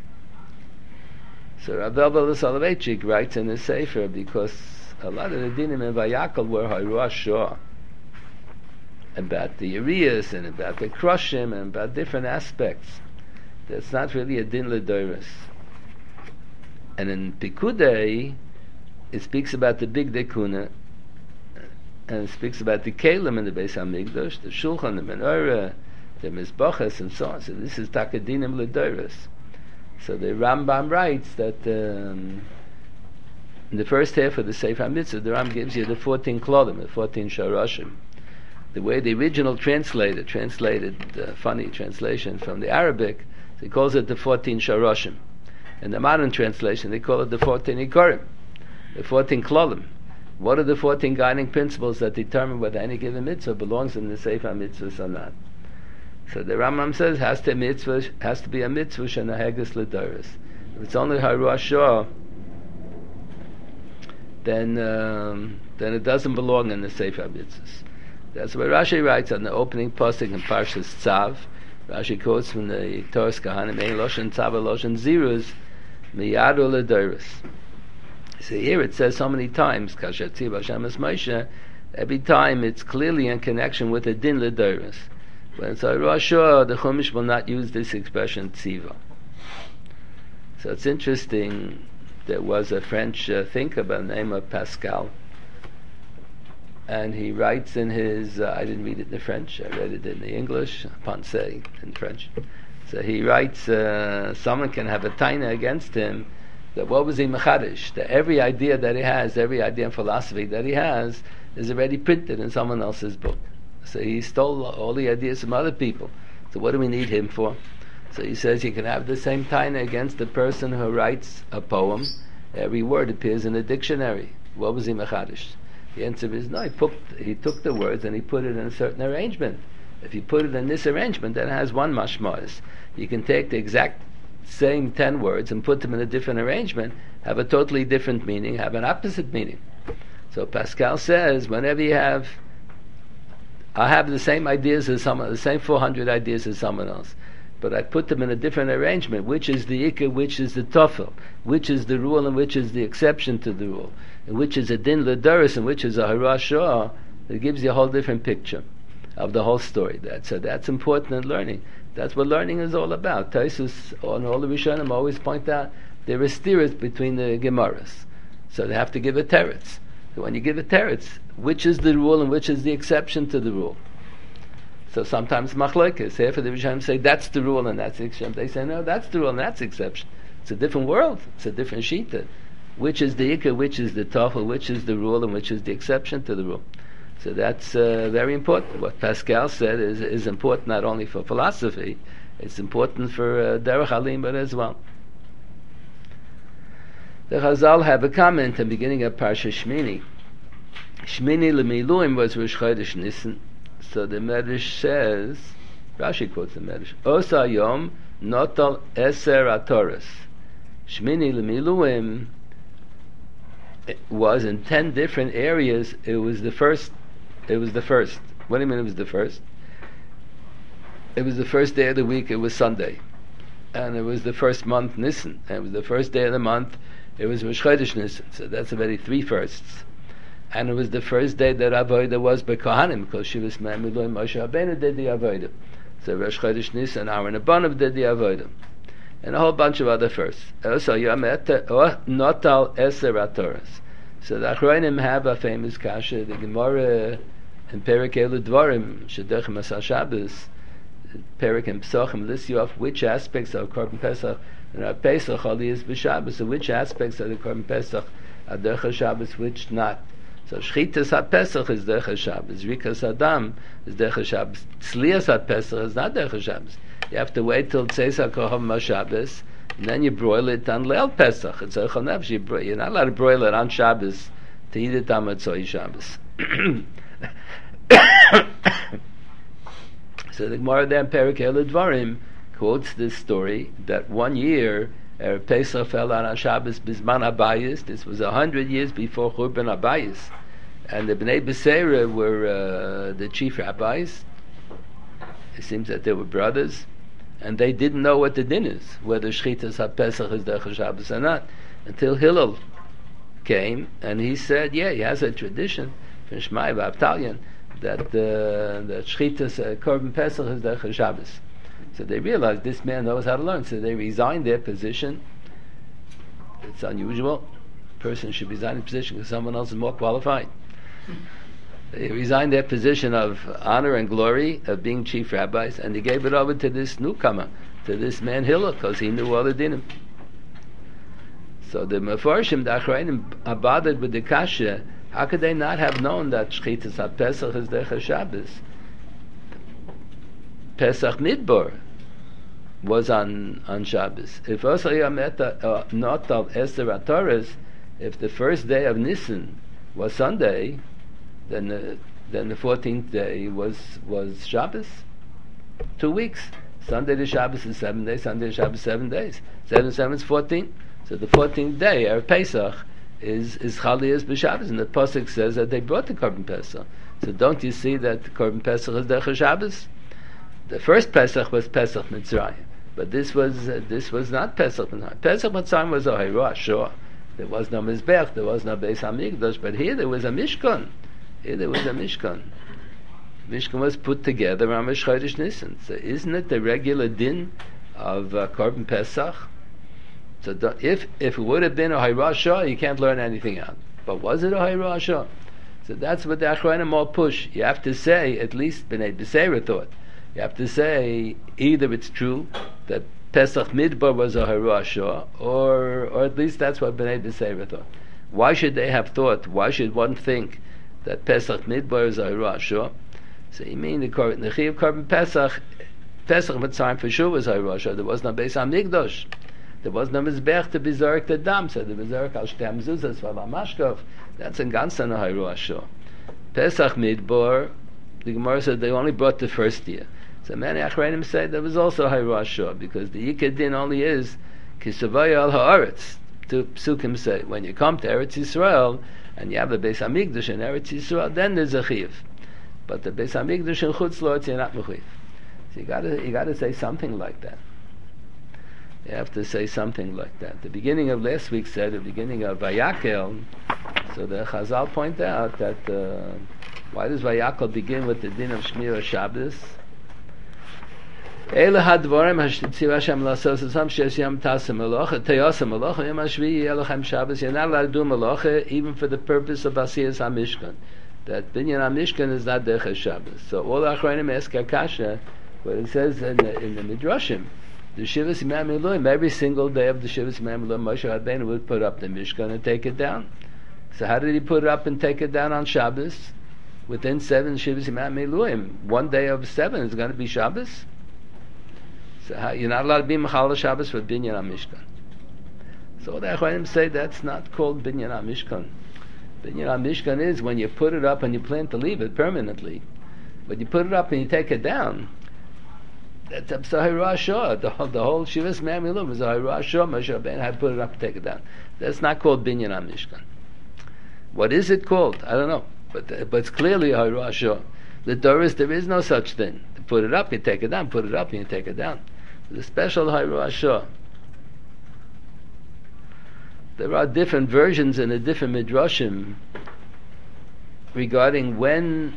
So Rav Elvel Soloveitchik writes in his Sefer, because a lot of the dinim in Vayakel were Haruah Shah, about the Urias and about the Krushim and about different aspects. That's not really a din l'doros. And in Pikudei, it speaks about the big dekuna, and it speaks about the kelim in the Beis HaMikdash, the shulchan, the menorah, the mizbachas, and so on. So this is takadinim l'doros. So the Rambam writes that in the first half of the Sefer HaMitzvah, the Rambam gives you the 14 klolim, the 14 sharashim. The way the original translated funny translation from the Arabic, he calls it the 14 sharashim. In the modern translation, they call it the 14 ikorim, the 14 klolim. What are the 14 guiding principles that determine whether any given mitzvah belongs in the Sefer HaMitzvahs or not? So the Rambam says has to be a mitzvah shenaheges l'doros. If it's only Haruah Shah, then it doesn't belong in the Sefer HaMitzvahs. That's what Rashi writes on the opening pasuk in Parshas Tzav. Rashi quotes from the Torah's Kahanim, Ein Loshen Tzav Loshen Ziruz Miyadu l'doros. So here it says so many times, Kasher Tziva Hashem es Moshe, every time it's clearly in connection with a din l'doros. When it's Haruah Shah, the Chumash will not use this expression Tziva. So it's interesting, there was a French thinker by the name of Pascal, and he writes in his, I didn't read it in the French, I read it in the English, Pensée in French. So he writes, someone can have a taina against him, that what was he mechadish? That every idea that he has, every idea and philosophy that he has, is already printed in someone else's book. So he stole all the ideas from other people. So what do we need him for? So he says you can have the same taina against the person who writes a poem. Every word appears in a dictionary. What was he mechadish? The answer is no. He took the words and he put it in a certain arrangement. If you put it in this arrangement, then it has one mashmas. You can take the exact same 10 words and put them in a different arrangement, have a totally different meaning, have an opposite meaning. So Pascal says, whenever you have, I have the same ideas as someone, the same 400 ideas as someone else, but I put them in a different arrangement. Which is the ikka, which is the tofel, which is the rule and which is the exception to the rule, and which is a din l'doros and which is a harashah. It gives you a whole different picture of the whole story. That's important in learning. That's what learning is all about. Taisus and all the Rishonim always point out there is steers between the Gemaras, so they have to give a teretz. So when you give a teretz, which is the rule and which is the exception to the rule? So sometimes machlokes, half of the Rishonim say that's the rule and that's the exception. They say no, that's the rule and that's the exception. It's a different world. It's a different shita. Which is the ikka, which is the tafel, which is the rule and which is the exception to the rule. So that's very important. What Pascal said is important not only for philosophy, it's important for derech halimud as well. The Chazal have a comment at the beginning of Parsha Shmini. Shmini l'miluim was Rosh Chodesh Nisan. So the Medrash says, Rashi quotes the Medrash, Osa Yom Notal Eser Atoras. Shmini l'miluim was in 10 different areas. It was the first. What do you mean it was the first? It was the first day of the week, it was Sunday. And it was the first month, Nisan. And it was the first day of the month, it was Rosh Chodesh Nisan. So that's already 3 firsts. And it was the first day that Avodah was by Kohanim, because Shivas Me'amilu and Moshe Rabbeinu did the Avodah. So Rosh Chodesh Nisan, Aaron Abanav did the Avodah. And a whole bunch of other firsts. Also, Yom Notal Eser Atoras. So the Achronim have a famous kasha, the Gemara in Perek Elu Dvarim, Shedechem Asal Shabbos, Perek and Pesachim, lists you off which aspects of Korban Pesach and our Pesach Ali is b'Shabbos, so which aspects of the Korban Pesach are Derech Shabbos, which not. So Shchitas HaPesach is Derech Shabbos, Rikas Adam is Derech Shabbos, Tzlias HaPesach is not Derech Shabbos. You have to wait till Tzeisak Kohav Shabbos, and then you broil it on Leil Pesach. It's Eichel Nefesh. You're not allowed to broil it on Shabbos to eat it on Matzoi Shabbos. So the Gemara there in Perek Elu Dvarim quotes this story that one year Pesach fell on Shabbos Bizman Abayis. This was 100 years before Churban Abayis, and the Bnei Beseira were the chief rabbis. It seems that they were brothers, and they didn't know what the din is, whether Shchitas HaPesach is Derech Shabbos or not, until Hillel came, and he said, yeah, he has a tradition from Shmai V'Avtalyan that Shchitas Korban Pesach is Derech Shabbos. So they realized this man knows how to learn, so they resigned their position. It's unusual. A person should resign his position because someone else is more qualified. They resigned their position of honor and glory of being chief rabbis, and they gave it over to this newcomer, to this man Hillel, because he knew all the dinim. So the Mefarshim, the Achronim, abaded with the kasha. How could they not have known that Shchitas HaPesach is Derech Shabbos? Pesach Midbar was on Shabbos. If also not of Esther Ataras, if the first day of Nisan was Sunday, then the 14th day was Shabbos. 2 weeks. Sunday to Shabbos is 7 days. Sunday to Shabbos 7 days. 7 is 14. So the 14th day of Pesach is Chaliyas b'Shabbos, and the pasuk says that they brought the Korban Pesach. So don't you see that the Korban Pesach is Derech Shabbos? The first Pesach was Pesach Mitzrayim, but this was not Pesach Mitzrayim. Pesach Mitzrayim was a Hayroah, sure. There was no Mizbech, there was no Beis Hamikdash, but here there was a Mishkan. Mishkan was put together on Rosh Chodesh Nisan. So isn't it the regular din of Korban Pesach? So if it would have been a Hayroah Shah, you can't learn anything out. But was it a Hayroah Shah? So that's what the Achronim all push. You have to say, at least Bnei Beseira thought, you have to say either it's true that Pesach Midbar was a Hayroah Shah, or at least that's what Bnei Beseira thought. Why should they have thought? Why should one think that Pesach Midbar is a Hayroah Shah? So you mean the Chiyuv Korban Pesach Mitzrayim for sure was Hayroah Shah. There was no Beis Hamikdash. There was no mizbech to be zorek the dam, so the bezorek al shtem zuzas v'al mashkov. That's in ganzen hayru asho. Pesach midbar, the Gemara said they only brought the first year. So many achreinim say there was also hayru asho, because the Yikad din only is kisavaya al haaretz. To psukim say, when you come to Eretz Yisrael and you have the Beis Hamikdash in Eretz Yisrael, then there's a chiyuv. But the Beis Hamikdash in Chutz La'aretz, you're not mechuyev. So you gotta say something like that. You have to say something like that. The beginning of last week said, the beginning of Vayakel, so the Chazal point out that why does Vayakel begin with the din of Shmir Shabbos? Eile hadvarim hashtzir Hashem lasos esam shesh yam tasem melacha teyasem melacha yom hashvi yelochem Shabbos. You're not allowed to do melacha even for the purpose of Asiyas HaMishkan. That binyan HaMishkan is not derech Shabbos. So all the achronim ask Akasha, what it says in the Midrashim, the Shivas Yimei Miluim, every single day of the Shivas Yimei Miluim, Moshe Rabbeinu would put up the Mishkan and take it down. So how did he put it up and take it down on Shabbos? Within 7 Shivas Yimei Miluim, one day of 7 is going to be Shabbos. So you're not allowed to be Mechal Shabbos for Binyan HaMishkan. So the Achronim say that's not called Binyan HaMishkan. Binyan HaMishkan is when you put it up and you plan to leave it permanently. But you put it up and you take it down, that's Hayru Ashah. The whole Shivas Yimei is a Hayru Ashah. Moshe Rabbeinu had to put it up and take it down. That's not called Binyan HaMishkan. What is it called? I don't know. But it's clearly a Hayru Ashah. The Doris, there is no such thing. To put it up, you take it down. Put it up, and you take it down. The special Hayru Ashah. There are different versions in the different midrashim regarding when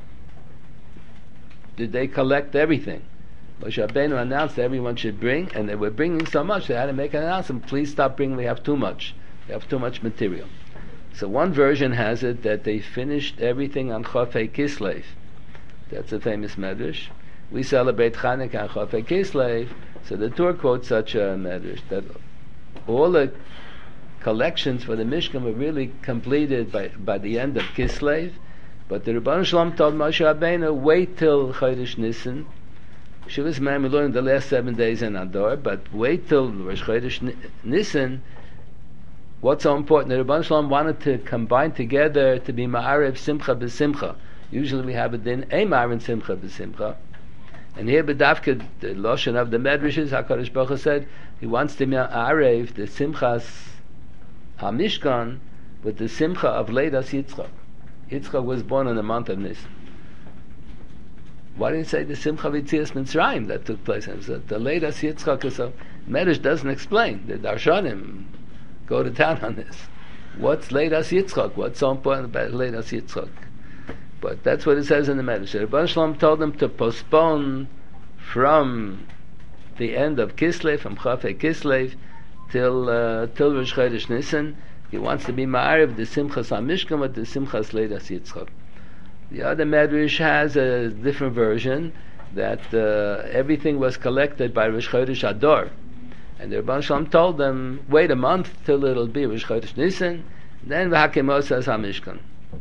did they collect everything. Moshe Rabbeinu announced that everyone should bring, and they were bringing so much they had to make an announcement, please stop bringing, we have too much. We have too much material. So one version has it that they finished everything on Chafei Kislev. That's a famous medrash. We celebrate Chanukah on Chafei Kislev, so the Torah quotes such a medrash, that all the collections for the Mishkan were really completed by the end of Kislev, but the Rebbeinu Shalom told Moshe Rabbeinu, wait till Chodesh Nisan, Shivas Yimei Miluim the last 7 days in Adar, but wait till Rosh Chodesh Nisan. What's so important? The Rebbeinu Shalom wanted to combine together to be Ma'arev Simcha B'Simcha. Usually we have it in a Ma'arev Simcha B'Simcha. And here B'Davka, the Lashon of the Medrash is, HaKadosh Baruch Hu said, he wants to Ma'arev the Simchas HaMishkan with the Simcha of Leidas Yitzchak. Yitzchak was born in the month of Nisan. Why didn't he say the Simcha of Yitzias Mitzrayim that took place? And so the Leidas Yitzchak is so, Medrash doesn't explain. The Darshanim go to town on this. What's Leidas Yitzchak? What's so important about Leidas Yitzchak? But that's what it says in the Medrash. The Rebbeinu Shalom told them to postpone from the end of Kislev, from Chafei Kislev, till Rosh Chodesh Nisan. He wants to be Ma'arev the Simchas HaMishkan with the Simchas Leidas Yitzchak. The other Medrash has a different version, that everything was collected by Rosh Chodesh Adar. And the Rebbeinu Shalom told them, wait a month till it'll be Rosh Chodesh Nisan, then V'hakemos as HaMishkan.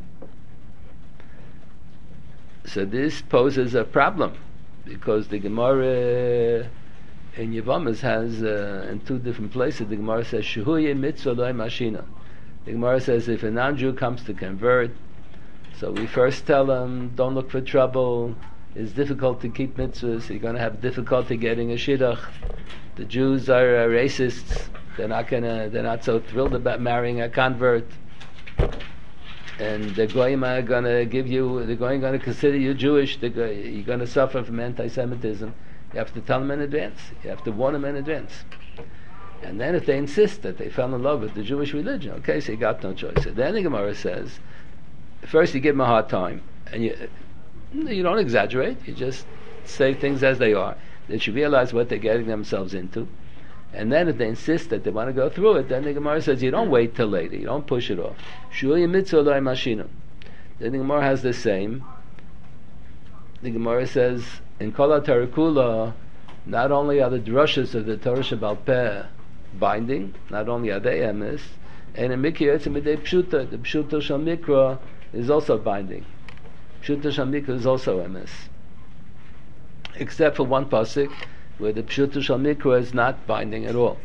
So this poses a problem, because the Gemara in Yevamos has, in 2 different places, the Gemara says, Shehuye mitzvah loy mashina. The Gemara says, if a non-Jew comes to convert, so we first tell him, don't look for trouble, it's difficult to keep mitzvahs, you're going to have difficulty getting a shidduch. The Jews are racists, they're not so thrilled about marrying a convert. And the Goyim are going to going to consider you Jewish, you're going to suffer from anti-Semitism. You have to tell them in advance. You have to warn them in advance. And then if they insist that they fell in love with the Jewish religion, okay, so you got no choice. So then the Gemara says, first you give them a hard time, and you don't exaggerate, you just say things as they are. They should realize what they're getting themselves into. And then if they insist that they want to go through it, then the Gemara says, you don't wait till later, you don't push it off. Shuya mitzvah loy mashina. Then the Gemara has the same. The Gemara says, in Kol HaTorah Kula, not only are the drushes of the Torah Shebal Peh binding, not only are they emes, and in Mikra Yotzei Midei Pshuta, the Pshuta Shal Mikra is also binding. Pshuta Shal Mikra is also emes. Except for one pasuk, where the Pshuta Shal Mikra is not binding at all.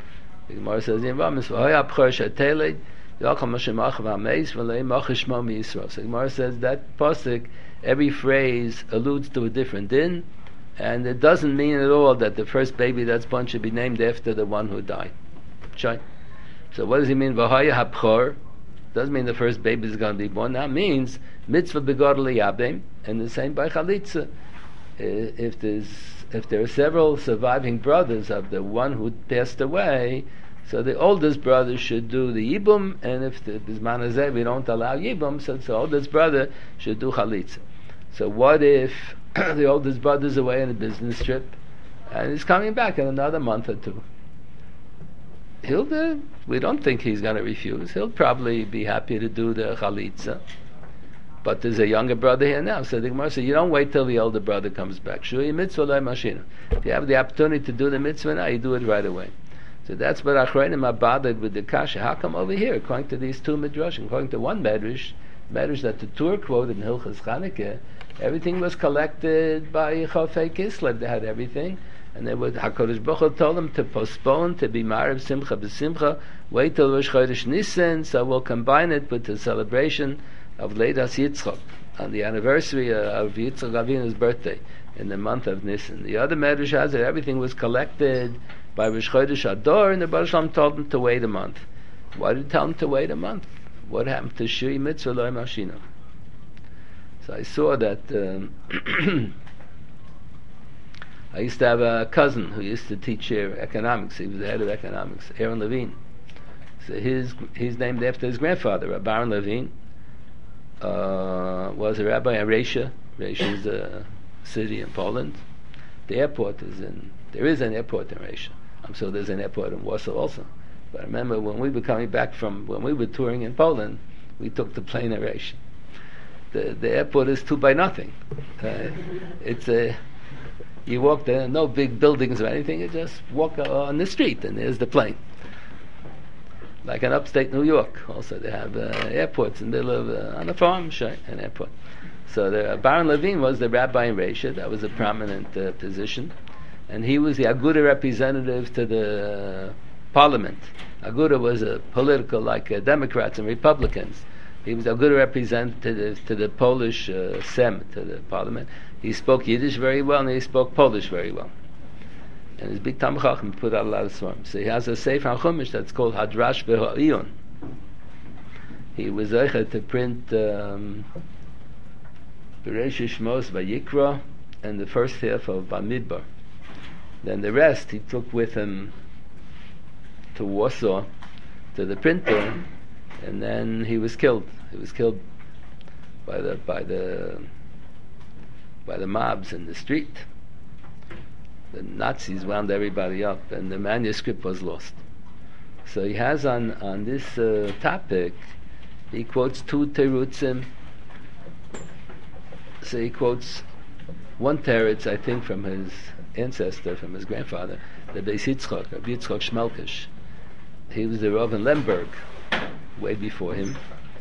The Gemara says in Ramis, "V'hoya abchor sheteled yachal mashemach v'ameis v'lei machish shmo miYisrael." So the Gemara says that pasuk, every phrase alludes to a different din, and it doesn't mean at all that the first baby that's born should be named after the one who died. So what does he mean? V'hoya habchor doesn't mean the first baby is going to be born. That means mitzvah begadol yabim, and the same by chalitza. If there are several surviving brothers of the one who passed away, so the oldest brother should do the yibum, and if the bisman hazeh we don't allow yibum, so the oldest brother should do chalitza. So what if the oldest brother's away on a business trip, and he's coming back in another month or two? We don't think he's going to refuse. He'll probably be happy to do the chalitza. But there's a younger brother here now. So the Gemara says, you don't wait till the older brother comes back. If you have the opportunity to do the mitzvah now, you do it right away. So that's what Achronim are bothered with the kasha. How come over here, according to these two midrashim, according to one medrash that the Tur quoted in Hilchas Chanukah, everything was collected by Chofei Kislev. They had everything. And they would, HaKadosh Baruch Hu told them to postpone, to be Ma'ariv Simcha B'Simcha, wait till Rosh Chodesh Nisan, so we'll combine it with the celebration of Leidas Yitzchak, on the anniversary of Yitzchak Avinu's birthday, in the month of Nisan. The other Medrash has that everything was collected by Rosh Chodesh Ador, and the Baruch Shalom told them to wait a month. Why did he tell them to wait a month? What happened to Shui Mitzvah Lo Mashina? So I saw that I used to have a cousin who used to teach here economics. He was the head of economics, Aaron Levine. So he's named after his grandfather, Rabbi Aaron Levine. Was a rabbi in Resha. Resha is a city in Poland. The airport there is an airport in Resha. I'm sure there's an airport in Warsaw also. But I remember when we were coming back when we were touring in Poland, we took the plane to Resha. The airport is 2 by nothing. You walk there, no big buildings or anything, you just walk on the street and there's the plane. Like in upstate New York, also they have airports in the middle of, on the farm, an airport. So Baron Levine was the rabbi in Resha. That was a prominent position. And he was the Aguda representative to the parliament. Aguda was a political, like Democrats and Republicans. He was a Aguda representative to the Polish Sem, to the parliament. He spoke Yiddish very well and he spoke Polish very well. And his big Talmid Chacham put out a lot of svarim. So he has a Sefer HaChumash that's called Hadrash V'Ha'iyun. He was zeicher to print Bereishis Shmos Vayikra and the first half of Bamidbar. Then the rest he took with him to Warsaw, to the printer, and then he was killed. He was killed by the mobs in the street. The Nazis wound everybody up, and the manuscript was lost. So he has on this topic, he quotes 2 terutzim. So he quotes one teretz, I think, from his ancestor, from his grandfather, the Beis Yitzchak, Rabbi Yitzchak Shmelkish. He was the Rav in Lemberg, way before him.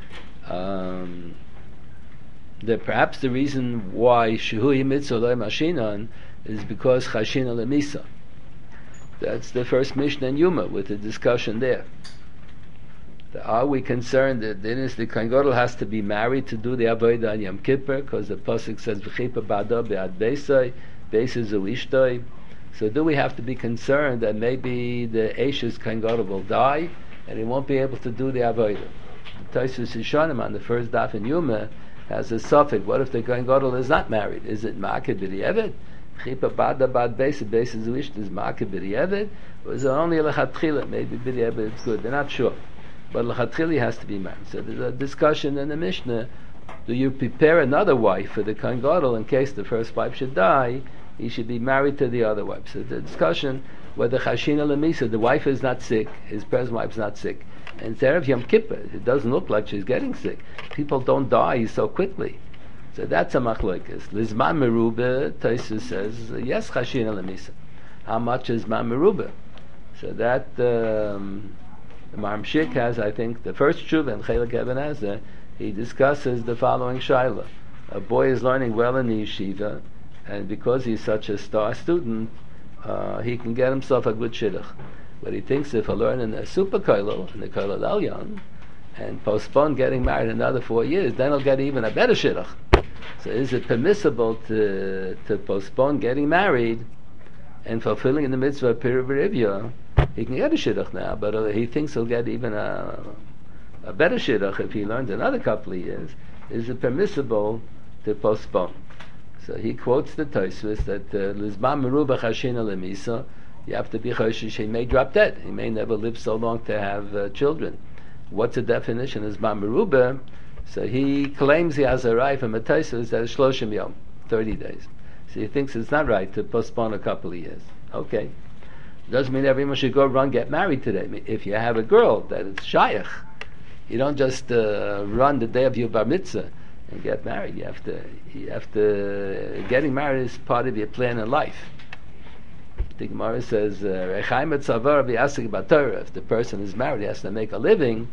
Perhaps the reason why Shehui Mitzvah Lo Mashinan is because Chashina Lemisa. That's the first Mishnah in Yuma with the discussion there. Are we concerned that the Kohen Gadol has to be married to do the Avodah on Yom Kippur because the pasuk says V'chipa ba'ado be'ad beisai, beisai zu ishtoi. So do we have to be concerned that maybe the Eishes Kohen Gadol will die and he won't be able to do the Avodah? Tosfos Rishonim on the first daf in Yuma has a suffix. What if the Kohen Gadol is not married? Is it Ma'akeh b'di'evet? Chipa bada bad beisai, beisai zu ishtoi is Ma'akeh b'di'evet? Or is it only lechatchila? Maybe b'di'evet is good. They're not sure. But lechatchila has to be married. So there's a discussion in the Mishnah. Do you prepare another wife for the Kohen Gadol in case the first wife should die? He should be married to the other wife. So the discussion whether Chashina Lemisa, the wife is not sick, his present wife is not sick, and Erev Yom Kippur, it doesn't look like she's getting sick. People don't die so quickly. So that's a machlokes. Lizman merubah, Tosfos says yes, Chashina Lemisa. How much is man merubah? So that the Maram Shik has, I think, the first Shuv and Chelek Eben Ezer. He discusses the following shaila: a boy is learning well in the yeshiva, and because he's such a star student, he can get himself a good shidduch. But he thinks if he'll learn in a super koilel, in the koilel elyon, and postpone getting married another 4 years, then he'll get even a better shidduch. So is it permissible to postpone getting married and fulfilling in the mitzvah of Piriv Rivya? He can get a shidduch now, but he thinks he'll get even a better shidduch if he learns another couple of years. Is it permissible to postpone? So he quotes the Tosfos that Lizman Meruba Chashina Lemisa, you have to be choshish, he may drop dead. He may never live so long to have children. What's the definition of Zman Meruba? So he claims he has a right from a Tosfos that is Shloshim Yom, 30 days. So he thinks it's not right to postpone a couple of years. Okay. Doesn't mean everyone should go run get married today. If you have a girl that is shayach, you don't just run the day of your bar mitzvah and get married. You have to. Getting married is part of your plan in life. The Gemara says, if the person is married, he has to make a living.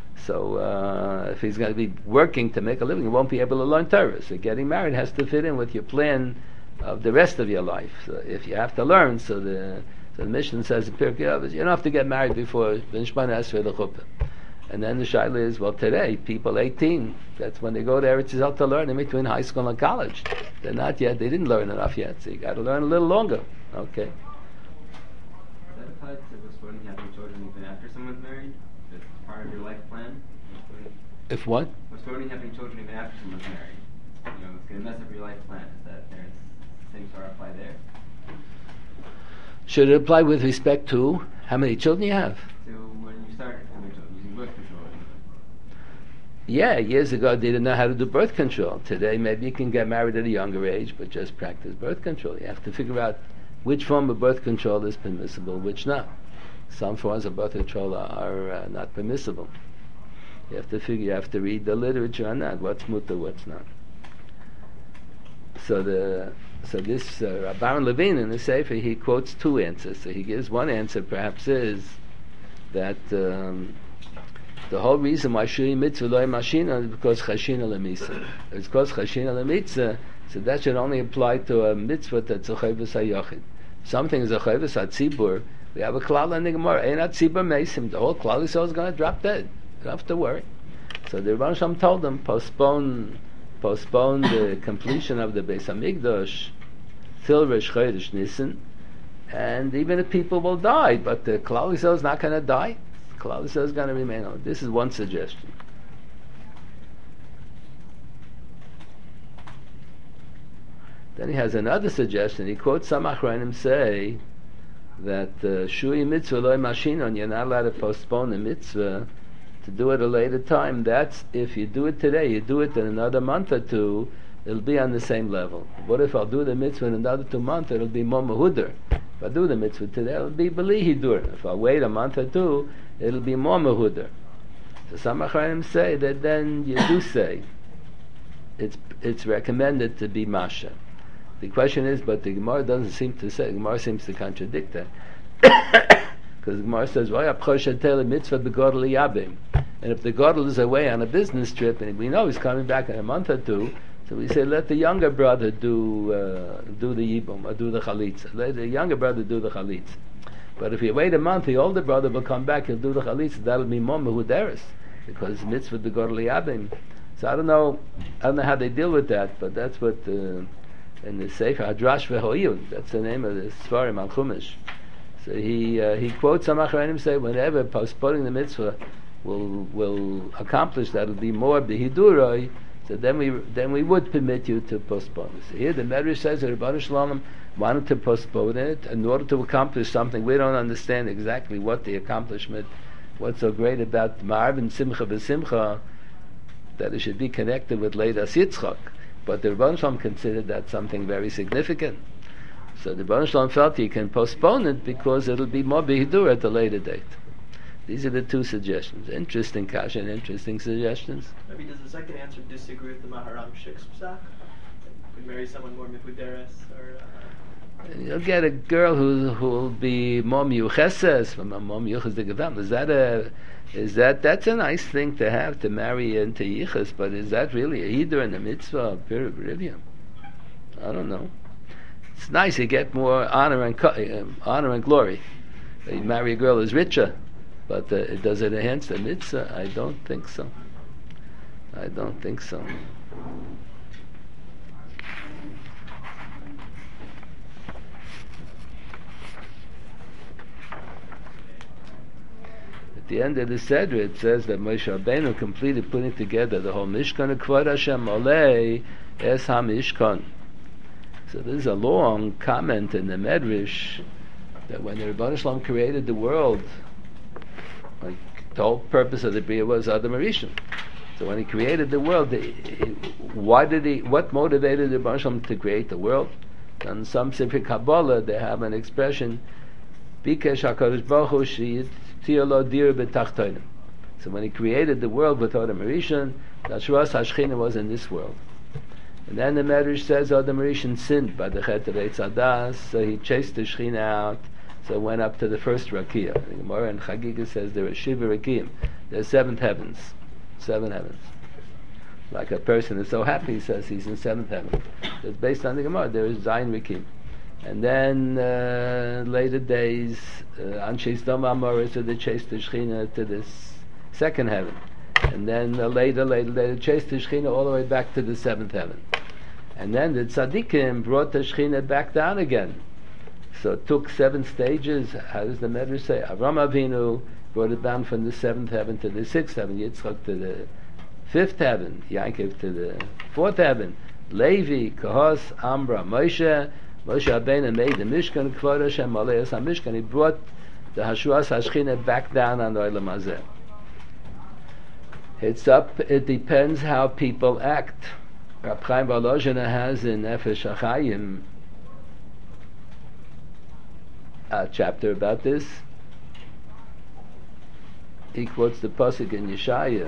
So if he's going to be working to make a living, he won't be able to learn Torah. So getting married has to fit in with your plan of the rest of your life. So if you have to learn, so the Mishnah says in Pirkei Avos, you don't have to get married before B'nishman Esrei L'chuppah. And then the shaila is, well, today, people 18, that's when they go to Eretz Yisrael to learn in between high school and college. They're not yet, they didn't learn enough yet, so you got to learn a little longer. Okay. Does that apply to postponing having children even after someone's married? That's part of your life plan? If what? Postponing having children even after someone's married. It's going to mess up your life plan. Is that there's same sort of apply there? Should it apply with respect to how many children you have? To when you start having children, using birth control. Yeah, years ago they didn't know how to do birth control. Today maybe you can get married at a younger age, but just practice birth control. You have to figure out which form of birth control is permissible, which not. Some forms of birth control are not permissible. You have to read the literature on that, what's mutter, what's not. So this Rabban Levine in the Sefer, he quotes two answers. So he gives one answer, perhaps, is that the whole reason why Shuri Mitzvah Loi Mashina is because Chashina Lemisa. It's because Chashina Lemisa, so that should only apply to a mitzvah that's a Chayvus HaYochid. Something is a Chayvus HaTzibur, we have a klal in the Gemara, Ein HaTzibur Meisim, the whole klal is always going to drop dead. You don't have to worry. So the Rebbe Shalom told them, postpone the completion of the Beis Hamikdash till Rosh Chodesh Nisan, and even if people will die, but the Klal Yisrael is not going to die. Klal Yisrael is going to remain on. This is one suggestion. Then he has another suggestion. He quotes some Achronim say that Shuri Mitzvah Loi Mashinon, you're not allowed to postpone the mitzvah to do it at a later time. That's if you do it today, you do it in another month or two, it'll be on the same level. What if I'll do the mitzvah in another 2 months, it'll be more mehuder. If I do the mitzvah today, it'll be beli hidur. If I wait a month or two, it'll be more mehuder. So some Achronim say that then you do say it's recommended to be masha. The question is, but the Gemara doesn't seem to say, the Gemara seems to contradict that. Because the Gemara says, mitzvah begodel yabim. And if the godel is away on a business trip, and we know he's coming back in a month or two, so we say, let the younger brother do the yibum, or do the chalitza. Let the younger brother do the chalitza. But if you wait a month, the older brother will come back, he'll do the chalitza, that'll be more mehuderes, because mitzvah begodel yabim. So I don't know how they deal with that, but that's what, in the Sefer Hadrash V'Ho'iyun, that's the name of the Svarim al Chumash. So he quotes some Achronim say whenever postponing the mitzvah will accomplish that, it'll be more b'hiduroi. So then we would permit you to postpone it. So here the Medrash says that Rebbeinu Shalom wanted to postpone it in order to accomplish something. We don't understand exactly what the accomplishment, what's so great about Ma'arv and Simcha v'Simcha, that it should be connected with Leidas Yitzchak. But the Rebbeinu Shalom considered that something very significant. So the Rebbeinu Shalom felt he can postpone it because it'll be more bihidur at a later date. These are the two suggestions. Interesting kasha and interesting suggestions. Maybe does the second answer disagree with the Maharam Shik's psak? You could marry someone more mihuderes, or you'll get a girl who will be more miucheses, more miuches de gevam. That's a nice thing to have, to marry into yiches, but is that really a hidur in the mitzvah of Piriv Rivya? I don't know. It's nice, you get more honor and glory. You marry a girl who's richer, but does it enhance the mitzvah? I don't think so. I don't think so. At the end of the Seder, it says that Moshe Rabbeinu completed putting together the whole Mishkan of Kvod Hashem Olei Es HaMishkan. So there's a long comment in the Medrash that when the Rebbeinu Shalom created the world, like the whole purpose of the Bria was Adam Rishon. So when he created the world, what motivated the Rebbeinu Shalom to create the world? And some Sifrei Kabbalah, they have an expression, Bikesh HaKadosh Baruch Hu She'yitzir Lo Dir B'Tachtonim. So when he created the world with Adam Rishon, the Ashras HaShechina was in this world. And then the Medrash says Adam Rishon sinned by the Chet of Eitz Hadas, so he chased the Shechina out, so went up to the first Rakia. The Gemara in Chagiga says there are Shiva Rakim. There are 7 heavens. 7 heavens. Like a person is so happy, he says he's in 7th heaven. It's based on the Gemara. There is Zayin Rakim. And then later days, Anshe Sdom Amorah, so they chased the Shechina to the 2nd heaven. And then later chased the Shechina all the way back to the 7th heaven. And then the Tzaddikim brought the Shechina back down again. So it took 7 stages. How does the Medrash say? Avram Avinu brought it down from the 7th heaven to the 6th heaven, Yitzchak to the 5th heaven, Yaakov to the 4th heaven, Levi, Kohos, Amra, Moshe Rabbeinu made the Mishkan, Kvod Hashem Olei Es HaMishkan. He brought the Hashras HaShechina back down on the Olam Hazeh. It depends how people act. Rab Chaim Volozhiner has in Nefesh HaChaim a chapter about this. He quotes the pasuk in Yeshaya,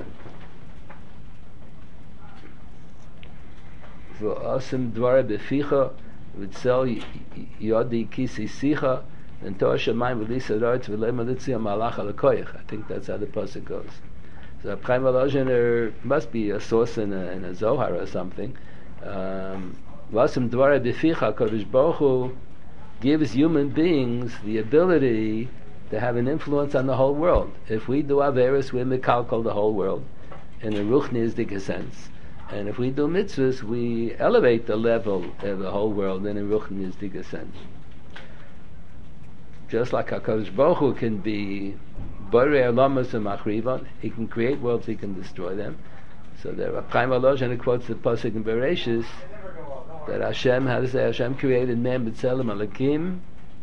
V'asim dvara beficha v'tzel yodi kisi sicha and Torah Shemayim v'lisa rartz v'lei malitzia malach alakoyach. I think that's how the pasuk goes. So Chaim Volozhiner must be a source in a Zohar or something. V'asim dvara beficha, Kodesh Baruch Hu gives human beings the ability to have an influence on the whole world. If we do Averis, we mekalkal the whole world in a ruchnistic sense. And if we do mitzvahs, we elevate the level of the whole world in a ruchnistic sense. Just like HaKadosh Baruch Hu can be Borei Olamas and Machrivan, he can create worlds, he can destroy them. So there, Rab Chaim Volozhiner quotes the pasuk in Bereshis that Hashem, how to say, Hashem created man b'tzelem alakim,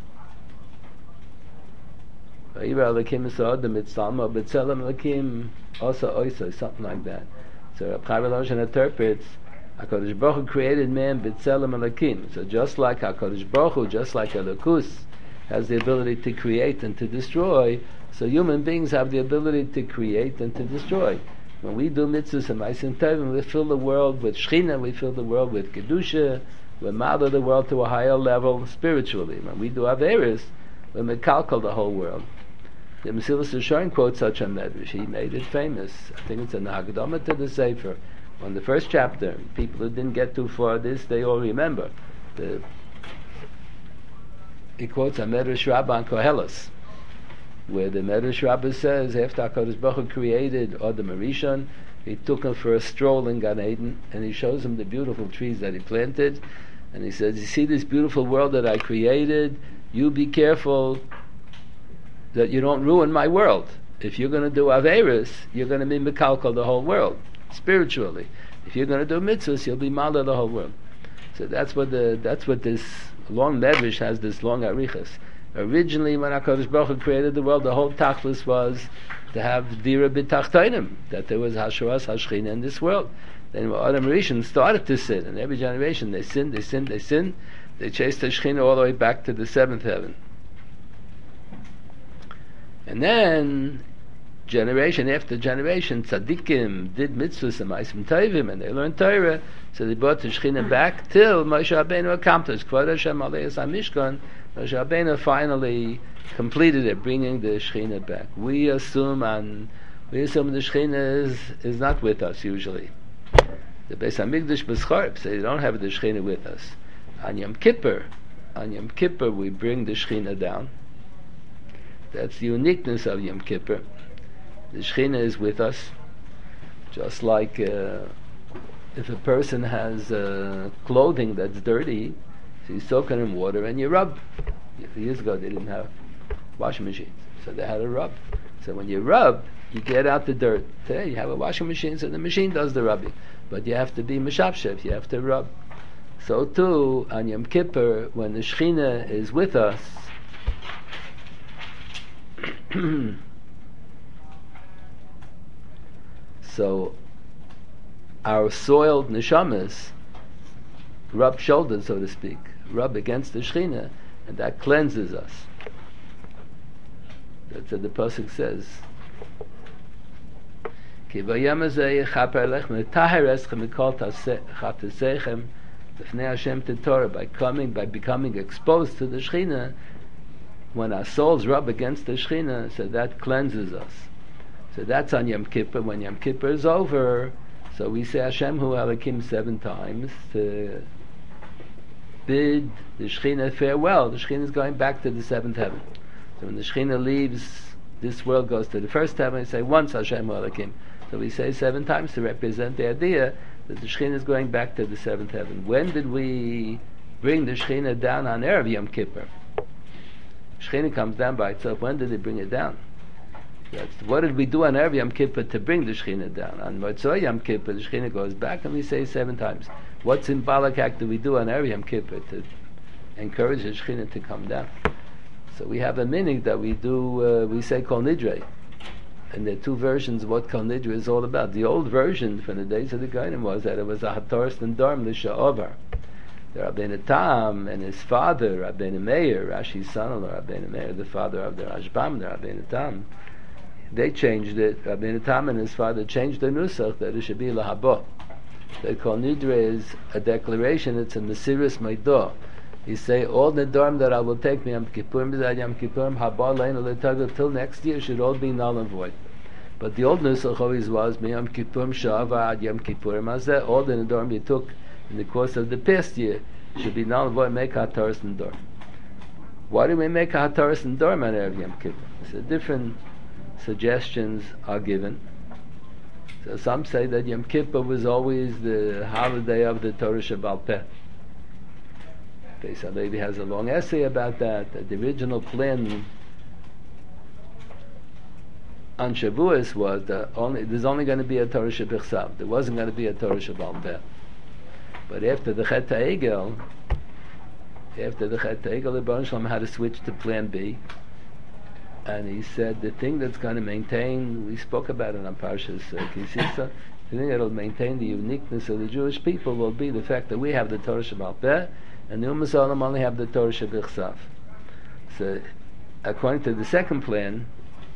Alakim Adam Mitzalma B'Tzelem Alakim also something like that. So Rab Chaim Volozhiner interprets HaKadosh Baruch Hu created man B'Tzelem Alakim. So just like HaKadosh Baruch Hu, just like Elokus has the ability to create and to destroy, so human beings have the ability to create and to destroy. When we do mitzvahs and ma'asim tovim, we fill the world with Shechina, we fill the world with Kedusha, we model the world to a higher level spiritually. When we do Averis, we mekalkal the whole world. The Mesilas Yesharim quotes such a medrash. He made it famous. I think it's in the Haggadah to the Sefer. On the first chapter, people who didn't get too far this, they all remember. He quotes a medrash Rabbah on Koheles, where the medrash Rabbah says, after HaKadosh Baruch Hu created Adam Rishon, he took him for a stroll in Gan Eden, and he shows him the beautiful trees that he planted, and he says, you see this beautiful world that I created? You be careful that you don't ruin my world. If you're going to do Averis, you're going to be mekalkal the whole world, spiritually. If you're going to do mitzvahs, you'll be mala the whole world. So that's what this long medrash has, this long arichas. Originally, when HaKadosh Baruch Hu created the world, the whole tachlis was to have dira b'tachtainim, that there was hashras hashchina in this world. Then when Adam Rishon started to sin, and every generation they sinned, they chased the Shechina all the way back to the 7th heaven. And then, generation after generation, tzaddikim did mitzvahs and ma'asim tovim, and they learned Torah, so they brought the Shechina back till Moshe Rabbeinu accomplished Kvod Hashem Olei Es HaMishkan. Moshe Rabbeinu finally completed it, bringing the Shechina back. We assume the Shechina is not with us usually. The Beis Hamikdash B'Schorb say they don't have the Shechina with us. On Yom Kippur we bring the Shechina down. That's the uniqueness of Yom Kippur. The Shekhinah is with us, just like if a person has clothing that's dirty, so you soak it in water and you rub. Years ago they didn't have washing machines, so they had to rub. So when you rub, you get out the dirt. Today you have a washing machine, so the machine does the rubbing. But you have to be meshapshef, you have to rub. So too, on Yom Kippur, when the Shekhinah is with us, so our soiled neshamas rub shoulders, so to speak, rub against the Shekhinah, and that cleanses us. That's what the pasuk says. Ki vayam hazeh yechaper lechem letaher eschem mikol chatesechem b'fnei Hashem tetorah, by becoming exposed to the Shekhinah. When our souls rub against the Shekhinah, so that cleanses us. So that's on Yom Kippur. When Yom Kippur is over, so we say Hashem Hu Elokim 7 times to bid the Shekhinah farewell. The Shekhinah is going back to the 7th heaven. So when the Shekhinah leaves this world, goes to the 1st heaven, we say once Hashem Hu Elokim. So we say 7 times to represent the idea that the Shekhinah is going back to the 7th heaven. When did we bring the Shekhinah down on Erev Yom Kippur? Shekhinah comes down by itself. When did they bring it down? What did we do on Erev Yom Kippur to bring the Shekhinah down? On Motzei Yom Kippur, the Shekhinah goes back, and we say 7 times. What symbolic act do we do on Erev Yom Kippur to encourage the Shekhinah to come down? So we have a meaning that we do. We say Kol Nidrei, and there are 2 versions of what Kol Nidrei is all about. The old version from the days of the Gainim was that it was a Hataras and Dorm L'Sha'ovar. The Rabbeinu Tam and his father, Rabbeinu Meir, Rashi's son-in-law, Rabbeinu Meir, the father of the Rashbam, the Rabbeinu Tam, they changed it. Rabbeinu Tam and his father changed the nusach that it should be lahabo. They call Nidre is a declaration. It's a Mesiris Meidah. He say all the dorm that I will take me Yom Kippurim b'zad Yom Kippurim haba leinu l'taga till next year should all be null and void. But the old nusach always was Yom Kippurim shava ad Yom Kippurim azeh. All the dorm you took in the course of the past year should be null and void. Make hataras and dorm. Why do we make hataras and dorm on Erev Yom Kippur? So different suggestions are given. So some say that Yom Kippur was always the holiday of the Torah Shebaal Peh. Beis HaLevi has a long essay about that. That the original plan on Shavuos was that there's only going to be a Torah Shebichsav. There wasn't going to be a Torah Shebaal Peh. But after the Chet HaEgel, the Baruch Shalom had to switch to Plan B. And he said the thing that's going to maintain, we spoke about it on Parshas Kisisa, the thing that will maintain the uniqueness of the Jewish people will be the fact that we have the Torah Shebaal Peh and the Ummah Olam only have the Torah Shebichsav. So according to the second plan,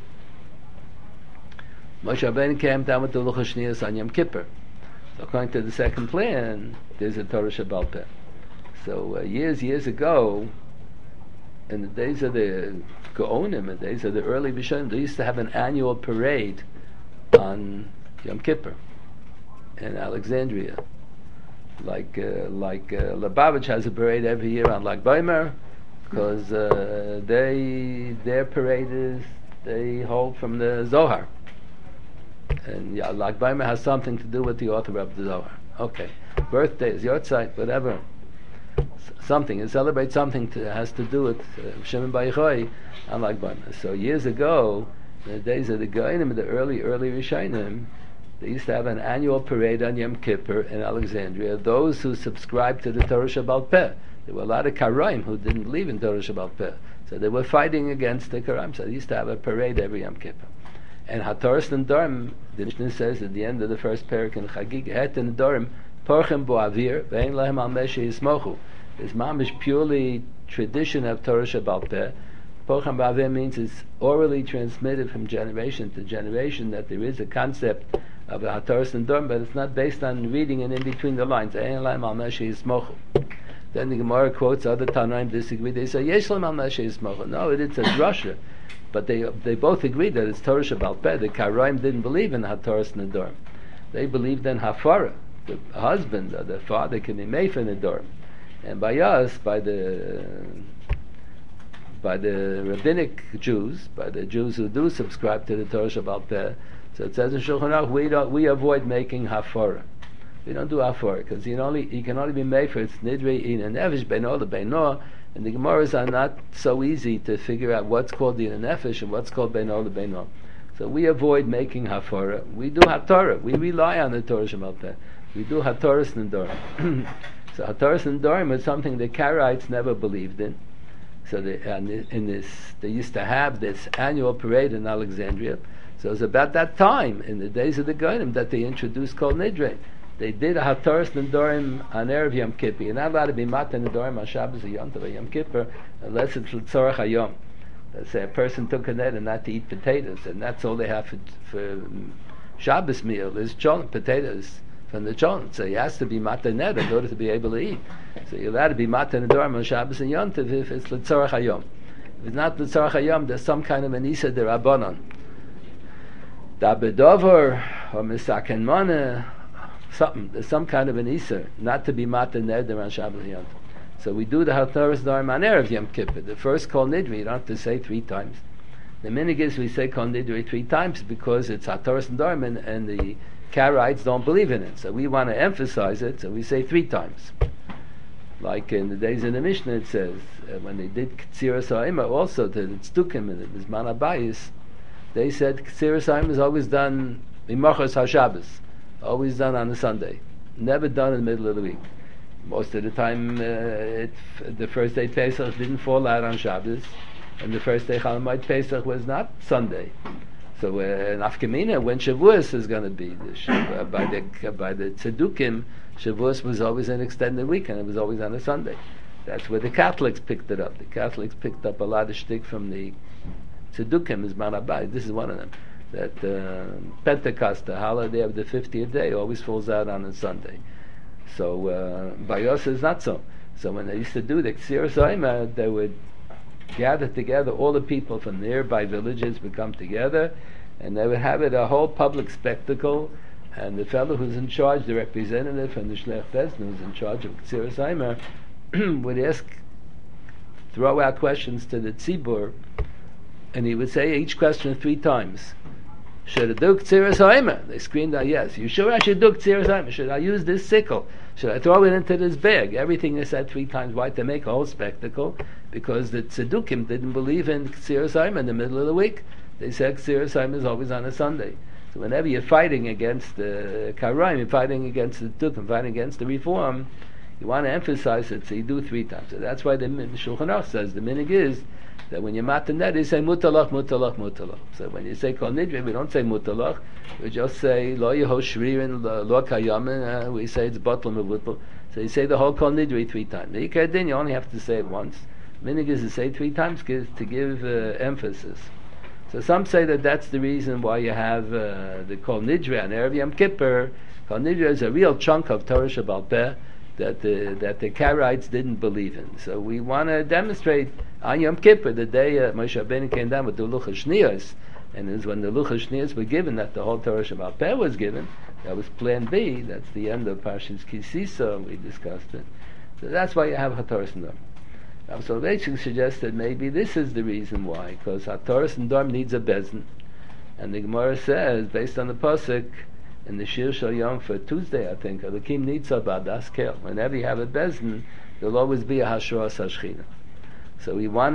Moshe Rabbeinu came down with the Luchos Shniyos on Yom Kippur. So according to the second plan, there's a Torah Shebaal Peh. So years ago, in the days of the Gaonim, the days of the early Rishonim, they used to have an annual parade on Yom Kippur in Alexandria. Like Lubavitch has a parade every year on Lag Baimer, because their parade is, they hold from the Zohar. And Lag Baimer has something to do with the author of the Zohar. Okay. Birthdays, Yortzeit, whatever. Something, it celebrates something has to do with Shimon Bar Yochai and Lag Baimer. So years ago, in the days of the Gaonim, the early Rishonim, they used to have an annual parade on Yom Kippur in Alexandria. Those who subscribed to the Torah Shebaal Peh, there were a lot of Karaim who didn't believe in Torah Shebaal Peh, so they were fighting against the Karaim. So they used to have a parade every Yom Kippur. And Hataras and Dorm, the Mishnah says at the end of the first parak in Chagig, Het and Dorm, Porchem bo avir, ve'en lahem al meshe yismochu. It's mamish purely tradition of Torah Shebaal Peh. Porchem bo avir means it's orally transmitted from generation to generation, that there is a concept of a Hataras and Dorm, but it's not based on reading and in between the lines. Ve'en lahem al meshe yismochu. Then the Gemara quotes other Tanaim disagree. They say, Yesh lahem al meshe yismochu. No, it's a drasha. But they both agree that it's Torah Shebaal Peh. The Karaim didn't believe in Hataras and Dorm. They believed in Hafara. The husband or the father can be made for the Dorm. And by us, by the by the rabbinic Jews, by the Jews who do subscribe to the Torah Shabbal Peh. So it says in Shulchan Aruch, we avoid making hafara. We don't do hafara because you can only be made for its nidre in a nefesh beino lebeino, and the Gemaras are not so easy to figure out what's called in a nefesh and what's called beino lebeino. So we avoid making hafara. We do haTorah. We rely on the Torah Shabbal Peh. We do hataras nedarim. So hataras nedarim is something the Karaites never believed in. So they used to have this annual parade in Alexandria. So it was about that time, in the days of the Goyim, that they introduced Kol Nidre. They did a hataras nedarim on Erev Yom Kippur. You're not allowed to be matan nedarim on Shabbos or Yom Tov or Yom Kippur unless it's l'tzorach hayom. Let's say a person took a net and not to eat potatoes, and that's all they have for Shabbos meal is cholent, potatoes from the cholent. So he has to be matan net in order to be able to eat. So you're allowed to be matan nedarim on Shabbos and Yom Tov if it's l'tzorach hayom. If it's not l'tzorach hayom, there's some kind of an isa derabanan. Dabedover or misaken mana, something. There's some kind of an iser not to be matan neder on Shabbos and Yom Tov. So we do the hataras nedarim on Erev Yom Kippur. The first Kol Nidri you don't have to say 3 times. The minhag is we say Kol Nidri 3 times because it's hataras nedarim and the Karaites don't believe in it. So we want to emphasize it. So we say 3 times. Like in the days in the Mishnah, it says when they did Ktziras Ha'ima also to the Tzdukim and the Zman HaBayis, they said Ktziras Ha'ima is always done Mimachos HaShabbos, always done on a Sunday, never done in the middle of the week. Most of the time, the first day Pesach didn't fall out on Shabbos, and the first day Chalamoid Pesach was not Sunday. So in Afkamina, when Shavuos is going to be by the Tzedukim, Shavuos was always an extended week, and it was always on a Sunday. That's where the Catholics picked it up. The Catholics picked up a lot of shtick from the Tzedukim, is Manabai. This is one of them. That Pentecost, the holiday of the 50th day, always falls out on a Sunday. So Bayos is not so. So when they used to do the Ktziras Ha'ima, they would gather together, all the people from nearby villages would come together, and they would have it a whole public spectacle, and the fellow who's in charge, the representative from the Shlech Bezin, who's in charge of Ktziras Ha'ima, would throw out questions to the Tzibur, and he would say each question 3 times. Should I do Ktziras Ha'ima? They screamed out, yes. You sure I should do Ktziras Ha'ima? Should I use this sickle? Should I throw it into this bag? Everything is said 3 times. Why? To make a whole spectacle. Because the Tzedukim didn't believe in Ktziras Ha'ima in the middle of the week. They said Ktziras Ha'ima is always on a Sunday. So whenever you're fighting against the Karaim, you're fighting against the Tzedukim, fighting against the Reform, you want to emphasize it, so you do 3 times. So that's why the Shulchan Aruch says the minhag is that when you're matan neder, you say mutalach, mutalach, mutalach. So when you say kol nidre, we don't say mutalach. We just say lo yeho shririn, lo kayamin. We say it's bottle mevutl. So you say the whole kol nidre 3 times. The Ikar Din, you only have to say it once. Minhag is to say 3 times to give emphasis. So some say that that's the reason why you have the kol nidre on Erev Yom Kippur. Kol nidre is a real chunk of Torah Shabbal Peh that the Karaites didn't believe in. So we want to demonstrate on Yom Kippur, the day Moshe Rabbeinu came down with the Luchas Shniyos, and it was when the Luchas Shniyos were given that the whole Torah Shabbal Peh was given. That was Plan B. That's the end of Parshas Ki Sisa. We discussed it. So that's why you have Hataras Nedarim. So Rachel suggested maybe this is the reason why, because Hataras Nedarim needs a bezin, and the Gemara says, based on the pasuk in the Shir Shal Yom for Tuesday, I think, Elokim Nitzav B'Adas Kel. Whenever you have a bezin, there'll always be a Hashras HaShechina. So we want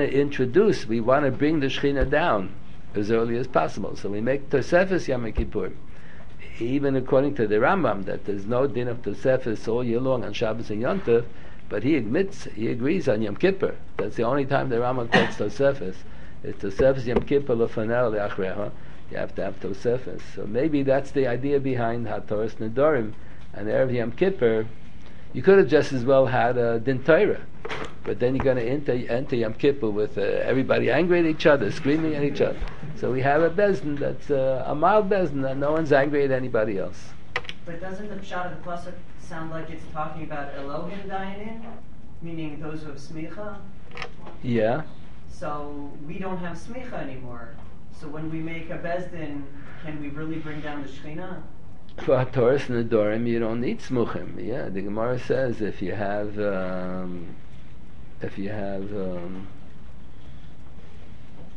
to bring the Shechina down as early as possible. So we make Tosefes Yom Kippur. Even according to the Rambam, that there's no din of Tosefes all year long on Shabbos and Yom Tov, but he agrees on Yom Kippur. That's the only time the Rambam quotes Tosefes. It's Tosefes Yom Kippur L'fanel Le'achrecha. You have to have Tosefes. So maybe that's the idea behind Hataras Nedarim and Erev Yom Kippur. You could have just as well had a Din Torah, but then you're going to enter Yom Kippur with everybody angry at each other, screaming at each other. So we have a bezin that's a mild bezin, that no one's angry at anybody else. But doesn't the pshat of the pasuk sound like it's talking about Elohim Dayanim, meaning those who have smicha? Yeah. So we don't have smicha anymore. So when we make a bezdin, can we really bring down the Shekhinah? For Hataras Nedarim, you don't need smuchim. Yeah, the Gemara says if you have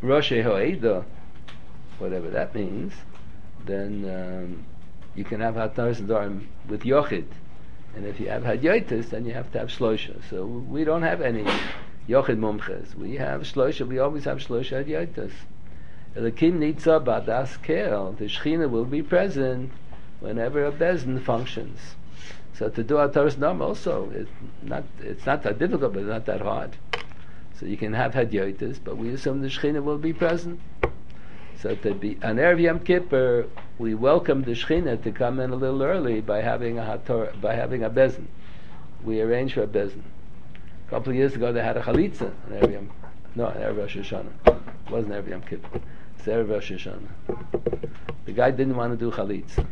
Roshei Ha'eda, whatever that means, then you can have Hataras Nedarim with Yochid. And if you have Hadyotis, then you have to have Shlosha. So we don't have any Yochid Mumches. We have Shlosha, we always have Shlosha Hadyotis. Elikim Nitza Badas Kel, the Shechina will be present whenever a Bezdin functions. So to do Hataras Nedarim also, it's not that difficult, but it's not that hard. So you can have Hadyotis, but we assume the Shechina will be present. So to be on Erev Yom Kippur, we welcome the Shechina to come in a little early by having a bezin. We arrange for a bezin. A couple of years ago, they had a chalitza on Erev Rosh Hashanah. It wasn't Erev Yom Kippur. It's Erev Rosh Hashanah. The guy didn't want to do chalitza.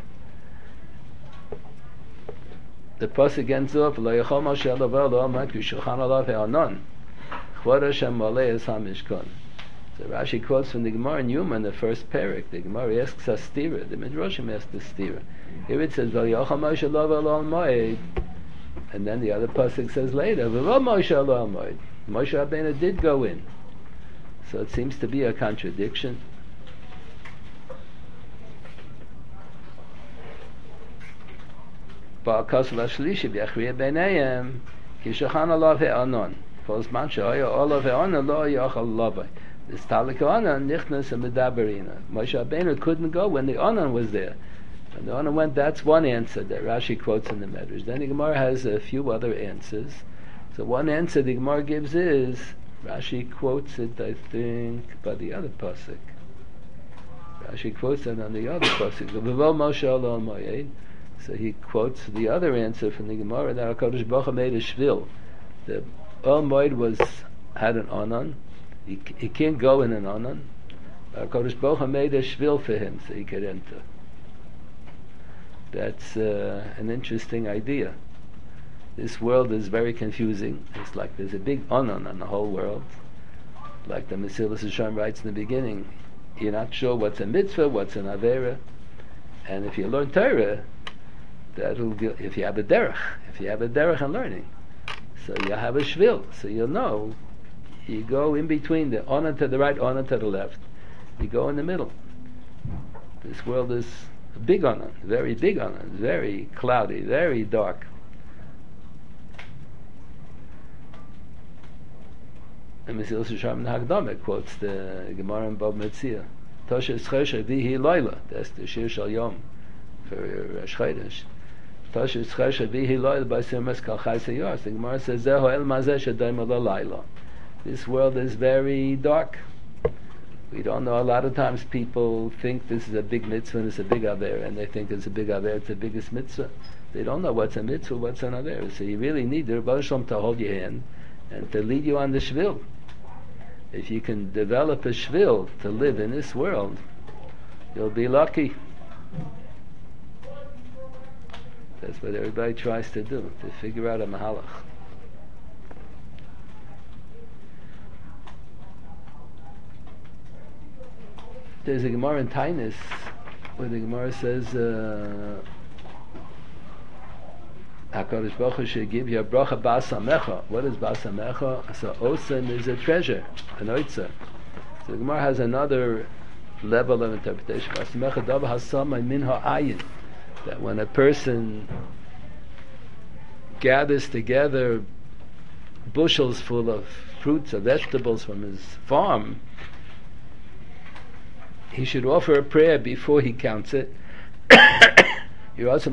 The pasuk ends off, "Lo yachol Moshe elav lo amat k'shulchan alav he'anon, chvod Hashem malei es hamishkan." So Rashi quotes from the Gemara in Yuma in the first parak. The Gemara asks us stira. The Midrashim asks us stira. Here it says, "V'yachal Moshe lo al moed," and then the other pasuk says later, "V'lo Moshe lo al moed." Moshe Rabbeinu did go in, so it seems to be a contradiction. Ba'akos l'shlishi b'yachriya b'neihem k'shachan alav he'anon. Kol zman she'oya olav he'anon lo yachal lavai. This Talik Onan, Nichnas and Medaberina. Moshe Rabbeinu couldn't go when the Onan was there. When the Onan went, that's one answer that Rashi quotes in the Medrash. Then the Gemara has a few other answers. So one answer the Gemara gives is, Rashi quotes it, I think, by the other pasuk. Rashi quotes it on the other pasuk. V'vo Moshe lo moed. So he quotes the other answer from the Gemara that HaKadosh Baruch Hu made a shvil. The Ol Moed had an Onan. He can't go in an Onan. HaKadosh Baruch Hu made a shvil for him so he could enter. That's an interesting idea. This world is very confusing. It's like there's a big Onan on the whole world. Like the Mesilas Yesharim writes in the beginning, you're not sure what's a mitzvah, what's an avera. And if you learn Torah, if you have a derech in learning, so you have a shvil, so you'll know. You go in between the honor to the right, honor to the left. You go in the middle. This world is a big honor, very big honor, very cloudy, very dark. And Mesilas Yesharim Hagdama quotes the Gemara in Bab Metzia. Tosha Tzchesha Vihi Loila. That's the Shir Shal Yom for Rosh Chodesh. Tosha Tzchesha Vihi Loila by Sirmas Kal Chai Seyos. The Gemara says Zeho El Mazeh Shadayim Lo Laila. This world is very dark. We don't know. A lot of times people think this is a big mitzvah and it's a big aver, and they think it's a big aver, it's the biggest mitzvah. They don't know what's a mitzvah, what's an aver. So you really need the Rebbe Shalom to hold your hand and to lead you on the shvil. If you can develop a shvil to live in this world, you'll be lucky. That's what everybody tries to do, to figure out a mahalach. There's a Gemara in Tainus where the Gemara says HaKadosh Baruch Hu should give you a bracha ba'asamecha. What is ba'asamecha? So osen is a treasure, an oitza. So the Gemara has another level of interpretation. Ba'asamecha davar hasama min ha'ayin. That when a person gathers together bushels full of fruits or vegetables from his farm, he should offer a prayer before he counts it. After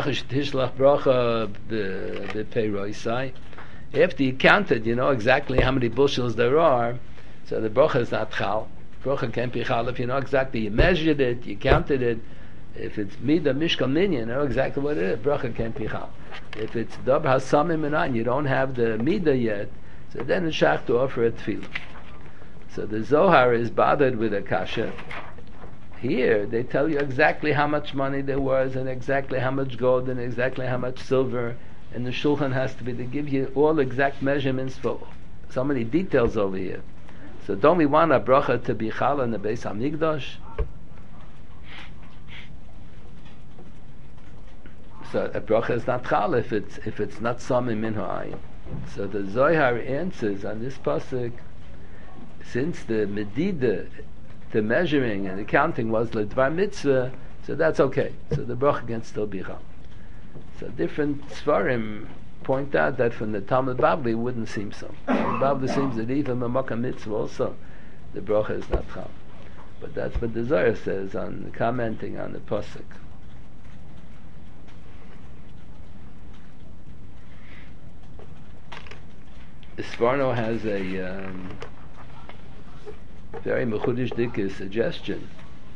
you counted, you know exactly how many bushels there are, so the bracha is not chal. Bracha can't be chal if you know exactly. You measured it, you counted it. If it's mida mishkal minyan, you know exactly what it is. Bracha can't be chal. If it's dab hasamim minan, you don't have the mida yet, so then it's shach to offer a tefillah. So the Zohar is bothered with a kasha. Here they tell you exactly how much money there was and exactly how much gold and exactly how much silver, and the shulchan has to be to give you all exact measurements for so many details over here. So don't we want a bracha to be chal in the Beis Hamikdash? So a bracha is not chal if it's not samim min ha'ayin. So the Zohar answers on this pasuk, since the medida, the measuring and the counting was ledvar mitzvah, so that's okay. So the bracha can still be chal. So different svarim point out that from the Talmud Bavli it wouldn't seem so. Talmud Bavli seems that even Mamaka mitzvah also the bracha is not chal. But that's what the Zohar says on commenting on the pasuk. Sforno has a very mechudish dikah suggestion.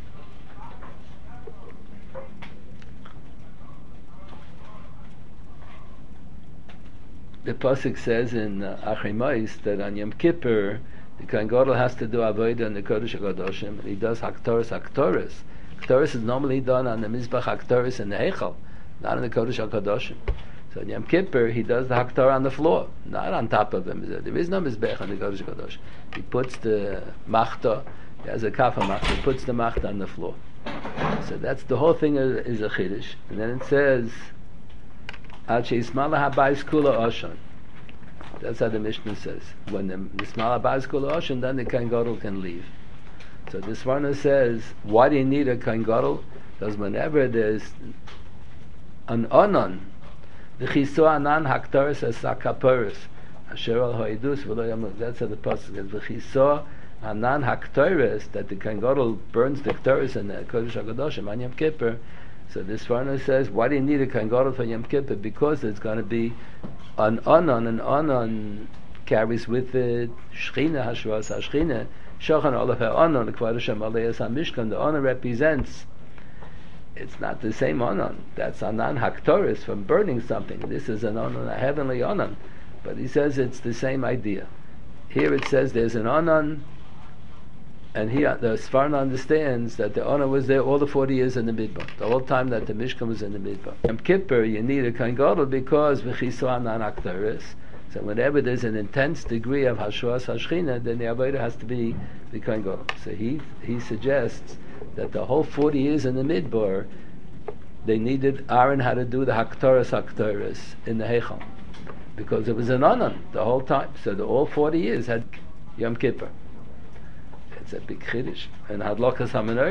The pasuk says in Achrei Mos that on Yom Kippur the Kohen Gadol has to do avodah in the Kodesh HaKadoshim, and he does haktoris. Haktoris is normally done on the Mizbach haktoris in the Heichal, not in the Kodesh HaKadoshim. So in Yom Kippur he does the haktor on the floor, not on top of him. There is no Mizbech on the Kodesh HaKadoshim. He puts the machta, he has a kafa machta, he puts the machta on the floor. So that's the whole thing is a chiddush. And then it says Ad she'ismala habayis kula oshon. That's how the Mishnah says. When the ismala habayis kula oshon, then the Kohen Gadol can leave. So this one says, why do you need a Kohen Gadol? Because whenever there's an onon, the chiso anan haktoris as sakaporis, asher al hoidus v'lo yamut. That's how the pasuk says. The chiso anan haktoris, that the Kohen Gadol burns the ktoris in the Kodesh HaKadoshim on Yom Kippur. So this Varna says, why do you need a Kohen Gadol for Yom Kippur? Because it's going to be an onon carries with it Shechina, Hashvas HaShechina, Shochan Olav HaOnon, the Kvar Hashem Aleyas HaMishkan. The onon represents, it's not the same onon. That's anan haktoris from burning something. This is an onon, a heavenly onon. But he says it's the same idea. Here it says there's an onon, and here the Sfarna understands that the honor was there all the 40 years in the Midbar, the whole time that the Mishkan was in the Midbar. Yom Kippur, you need a Kohen Gadol because v'chiso anan haktoris. So whenever there's an intense degree of Hashvas HaShechina, then the avodah has to be the Kohen Gadol. So he suggests that the whole 40 years in the Midbar, they needed Aaron had to do the haktoris in the Heichal, because it was an onan the whole time. So all 40 years had Yom Kippur. It's a big chiddush. And Hadlakas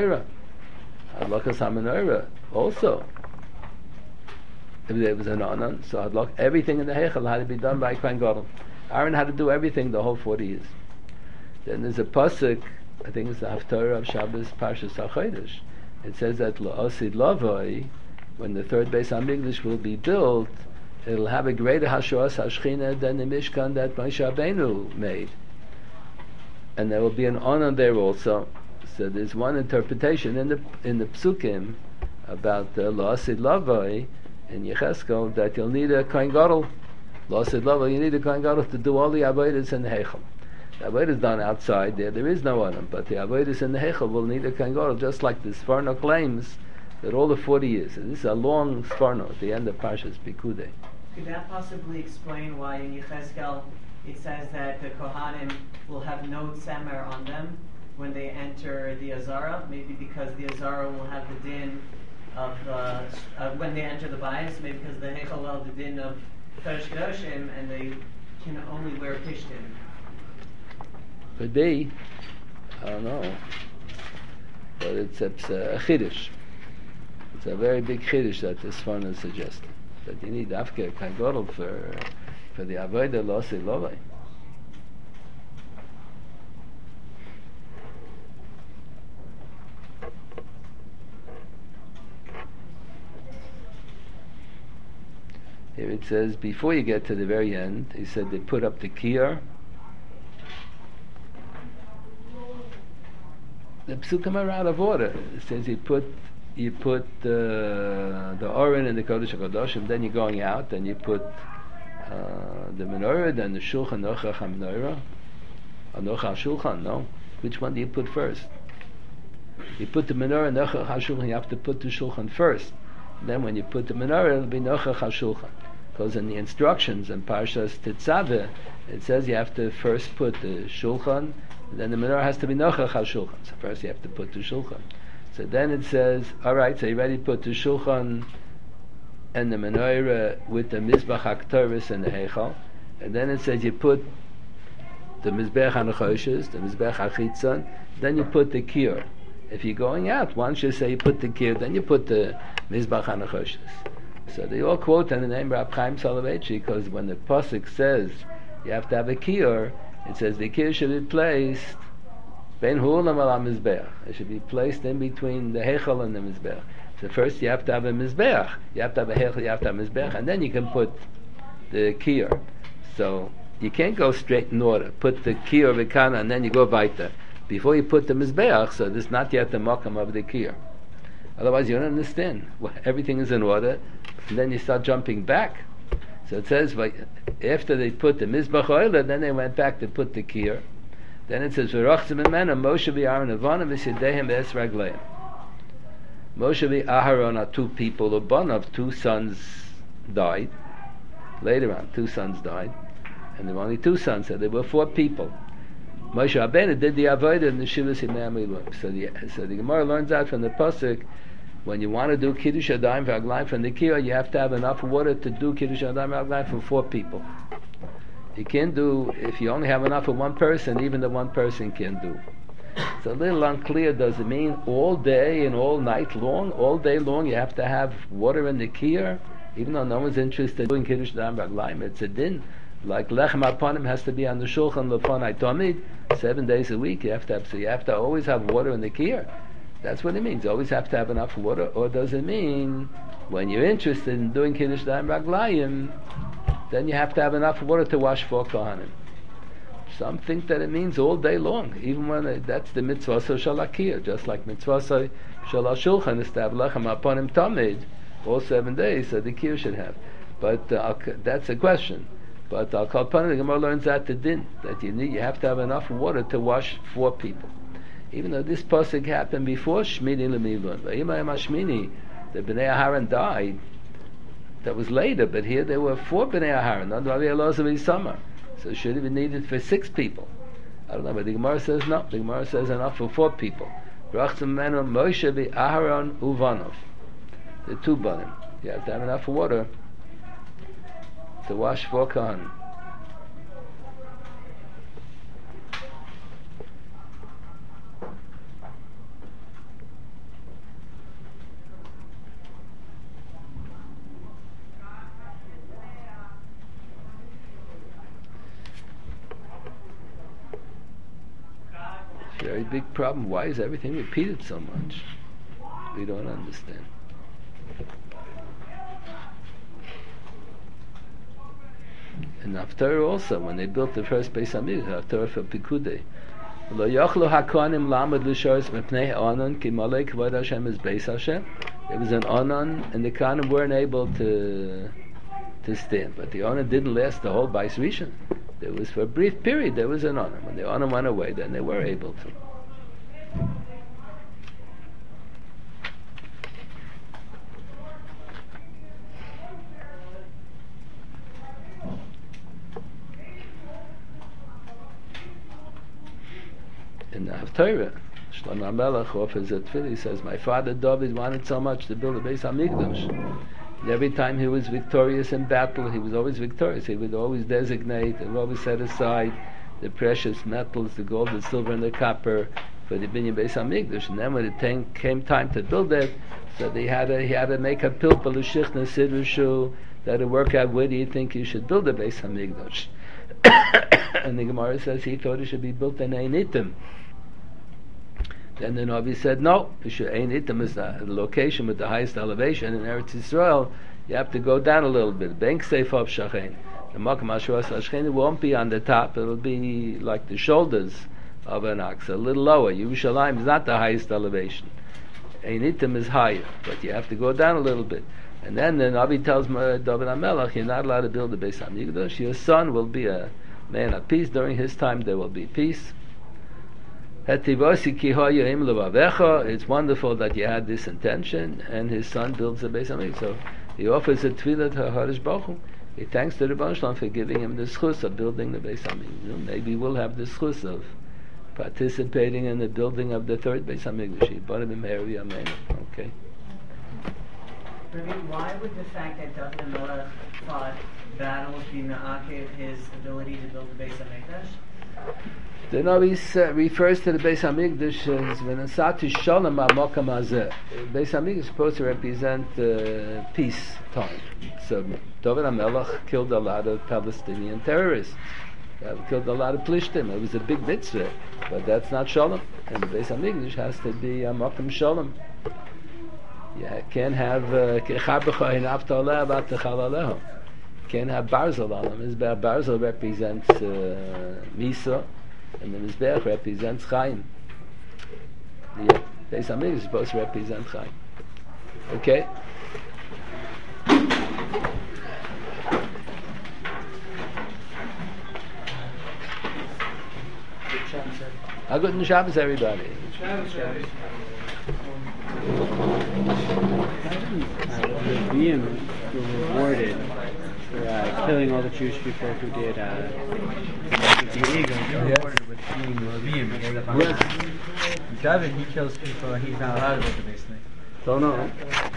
HaMenorah also, if there was an onan, so everything in the Heichal had to be done by Kohen Gadol. Aaron had to do everything the whole 40 years. Then there's a pasuk, I think it's the Haftarah of Shabbos Parshas HaChodesh. It says that La'osid Lavoi, when the third Beis HaMikdash will be built, it'll have a greater Hashvas HaShechina than the Mishkan that Moshe Rabbeinu made. And there will be an onan there also. So there's one interpretation in the Psukim about the La'osid Lavoi in Yecheskel that you'll need a Kohen Gadol. La'osid Lavoi, you need a Kohen Gadol to do all the avodas in the Heichal. The avodah is done outside there is no onan, but the avodas in the Heichal will need a Kohen Gadol, just like the Sforno claims that all the 40 years. And this is a long Sforno at the end of Parshas Pikudei. Could that possibly explain why in Yechezkel it says that the Kohanim will have no tzemer on them when they enter the Azara? Maybe because the Azara will have the din of when they enter the bias, maybe because the Heichal will have the din of Kodesh Kedoshim, and they can only wear pishtim. Could be, I don't know, but it's a chiddush. It's a very big chiddush that this one is suggesting, that you need after Kohen Gadol for the avodah La'osid Lavoi. Here it says, before you get to the very end, he said they put up the kiyar. The psukim are out of order. It says you put the Oren in the Kodesh HaKadoshim, then you're going out, then you put the menorah, then the shulchan, nochach ha-menorah, or nochach shulchan. No, which one do you put first? You put the menorah, nochach ha-shulchan. You have to put the shulchan first. Then when you put the menorah, it'll be nochach ha-shulchan. Because in the instructions in Parshas Tetzaveh, it says you have to first put the shulchan, then the menorah has to be nochach ha-shulchan. So first you have to put the shulchan. So then it says, all right, so you ready to put the shulchan and the menorah with the mizbach haktoris and the heichal, and then it says you put the Mizbech HaNechoshes, the Mizbech HaChitzon, then you put the Kiyur. If you're going out, once you say you put the Kiyur, then you put the Mizbech HaNechoshes. So they all quote on the name Rab Chaim Soloveitchi, because when the Pasuk says you have to have a Kiyur, it says the Kiyur should be placed Ben Hulam Al Mizbech. It should be placed in between the Heichal and the Mizbech. So first you have to have a Mizbech, you have to have a Heichal, you have to have a Mizbech, and then you can put the Kiyur. So you can't go straight in order. Put the Kiyur Vikana and then you go weiter. Before you put the Mizbech, so this is not yet the Makam of the Kiyur. Otherwise you don't understand. Everything is in order, and then you start jumping back. So it says, after they put the Mizbech Oiler, then they went back to put the Kiyur. Then it says, V'rochzim emena Moshe v'Aaron Avonam v'Sidehem v'es Ragleim. Moshe v'Aharon are two people, or Bonav, two sons died. Later on, two sons died. And there were only two sons, so there were four people. Moshe Rabbeinu did the Avodah in the Shivas Yimei Milum. So the Gemara learns out from the Pasuk, when you want to do Kiddush Adayim v'Raglayim from the Kiyur, you have to have enough water to do Kiddush Adayim v'Raglayim for four people. You can't do, if you only have enough for one person, even the one person can do. It's a little unclear. Does it mean all day and all night long? All day long you have to have water in the Kiyur? Even though no one's interested in doing Kiddush Adayim v'Raglayim, it's a din. Like Lechem Aponim has to be on the Shulchan Lefonai Tomid, 7 days a week. You have to always have water in the Kiyur. That's what it means. Always have to have enough water. Or does it mean when you're interested in doing Kiddush Adayim v'Raglayim, then you have to have enough water to wash four kohanim? Some think that it means all day long, even when that's the mitzvah so shalakir, just like mitzvah so shalashulchan is to have lechem aponim tamid all 7 days, so the kiyur should have. But that's a question. But Al Kalpana, the Gemara learns that the din that you have to have enough water to wash four people. Even though this pasuk happened before Shmini Lemilun, Vayimay Mashmini, the Bnei Aharon died. That was later, but here there were four Bnei Aharon, not Rabbi Elazar Summer. So it should have been needed for 6 people. I don't know, but the Gemara says no. The Gemara says enough for 4 people. Brachzim Menu Moshe Aharon Uvanov. The 2 banim. You have to have enough water to wash 4 kohanim. Very big problem. Why is everything repeated so much? We don't understand. And Haftarah also, when they built the first Beis Hamikdash, Haftarah for Pikudei, Lo yochlu hakohanim lamed l'shoros mepnei onan ki malei kavod Hashem is Beis Hashem. There was an onan, and the kohanim weren't able to stand. But the onan didn't last the whole Beis Rishon. There was, for a brief period, there was an onan. When the onan went away, then they were able to. In the Haftarah, Shlomo HaMelech offers a tefillah. He says, "My father David wanted so much to build a Beis Hamikdash. And every time he was victorious in battle, he was always victorious. He would always designate and always set aside the precious metals, the gold, the silver, and the copper for the Binyan Beis Hamikdash. And then when it came time to build it, so he had to make a pilpul l'shichna sidrushu that would work out. Where do you think you should build a Beis Hamikdash?" And the Gemara says he thought it should be built in Ein Itim. Then the Navi said, no, Ein Itim is the location with the highest elevation in Eretz Yisrael. You have to go down a little bit. Bank Seif of Shachen. The Makam Ashuras Hashchen won't be on the top. It'll be like the shoulders of an ox, a little lower. Yerushalayim is not the highest elevation. Ein Itim is higher, but you have to go down a little bit. And then the Navi tells David HaMelech, you're not allowed to build a Beis Hamikdash. Your son will be a man of peace. During his time there will be peace. It's wonderful that you had this intention, and his son builds a Beis Hamikdash. So he offers a tefillah to HaKadosh Baruch Hu. He thanks the Rebbeinu Shalom for giving him the schus of building the Beis Hamikdash. Maybe we'll have the schus of participating in the building of the third Beis Hamikdash. Okay. Rabbi, why would the fact that David HaMelech fought battles be me'akev his ability to build the Beis Hamikdash? The Navi refers to the Beis Hamikdash as V'nasati Shalom HaMokam Hazeh. Beis Hamikdash is supposed to represent peace time. So David HaMelech killed a lot of Palestinian terrorists. Killed a lot of Plishtim. It was a big mitzvah, but that's not Shalom. And the Beis Hamikdash has to be a Mokam Shalom. Yeah, can't have can't have Barzel on them. Barzel represents Misa, and the Mizbeach represents Chaim. The Beis Hamikdash is supposed to represent Chaim. Okay? Good Shabbos, everybody. Reviim were rewarded for killing all the Jewish people who did the eagle. They're rewarded with being Reviim. David, he kills people, he's not allowed to go to the basement. Don't know.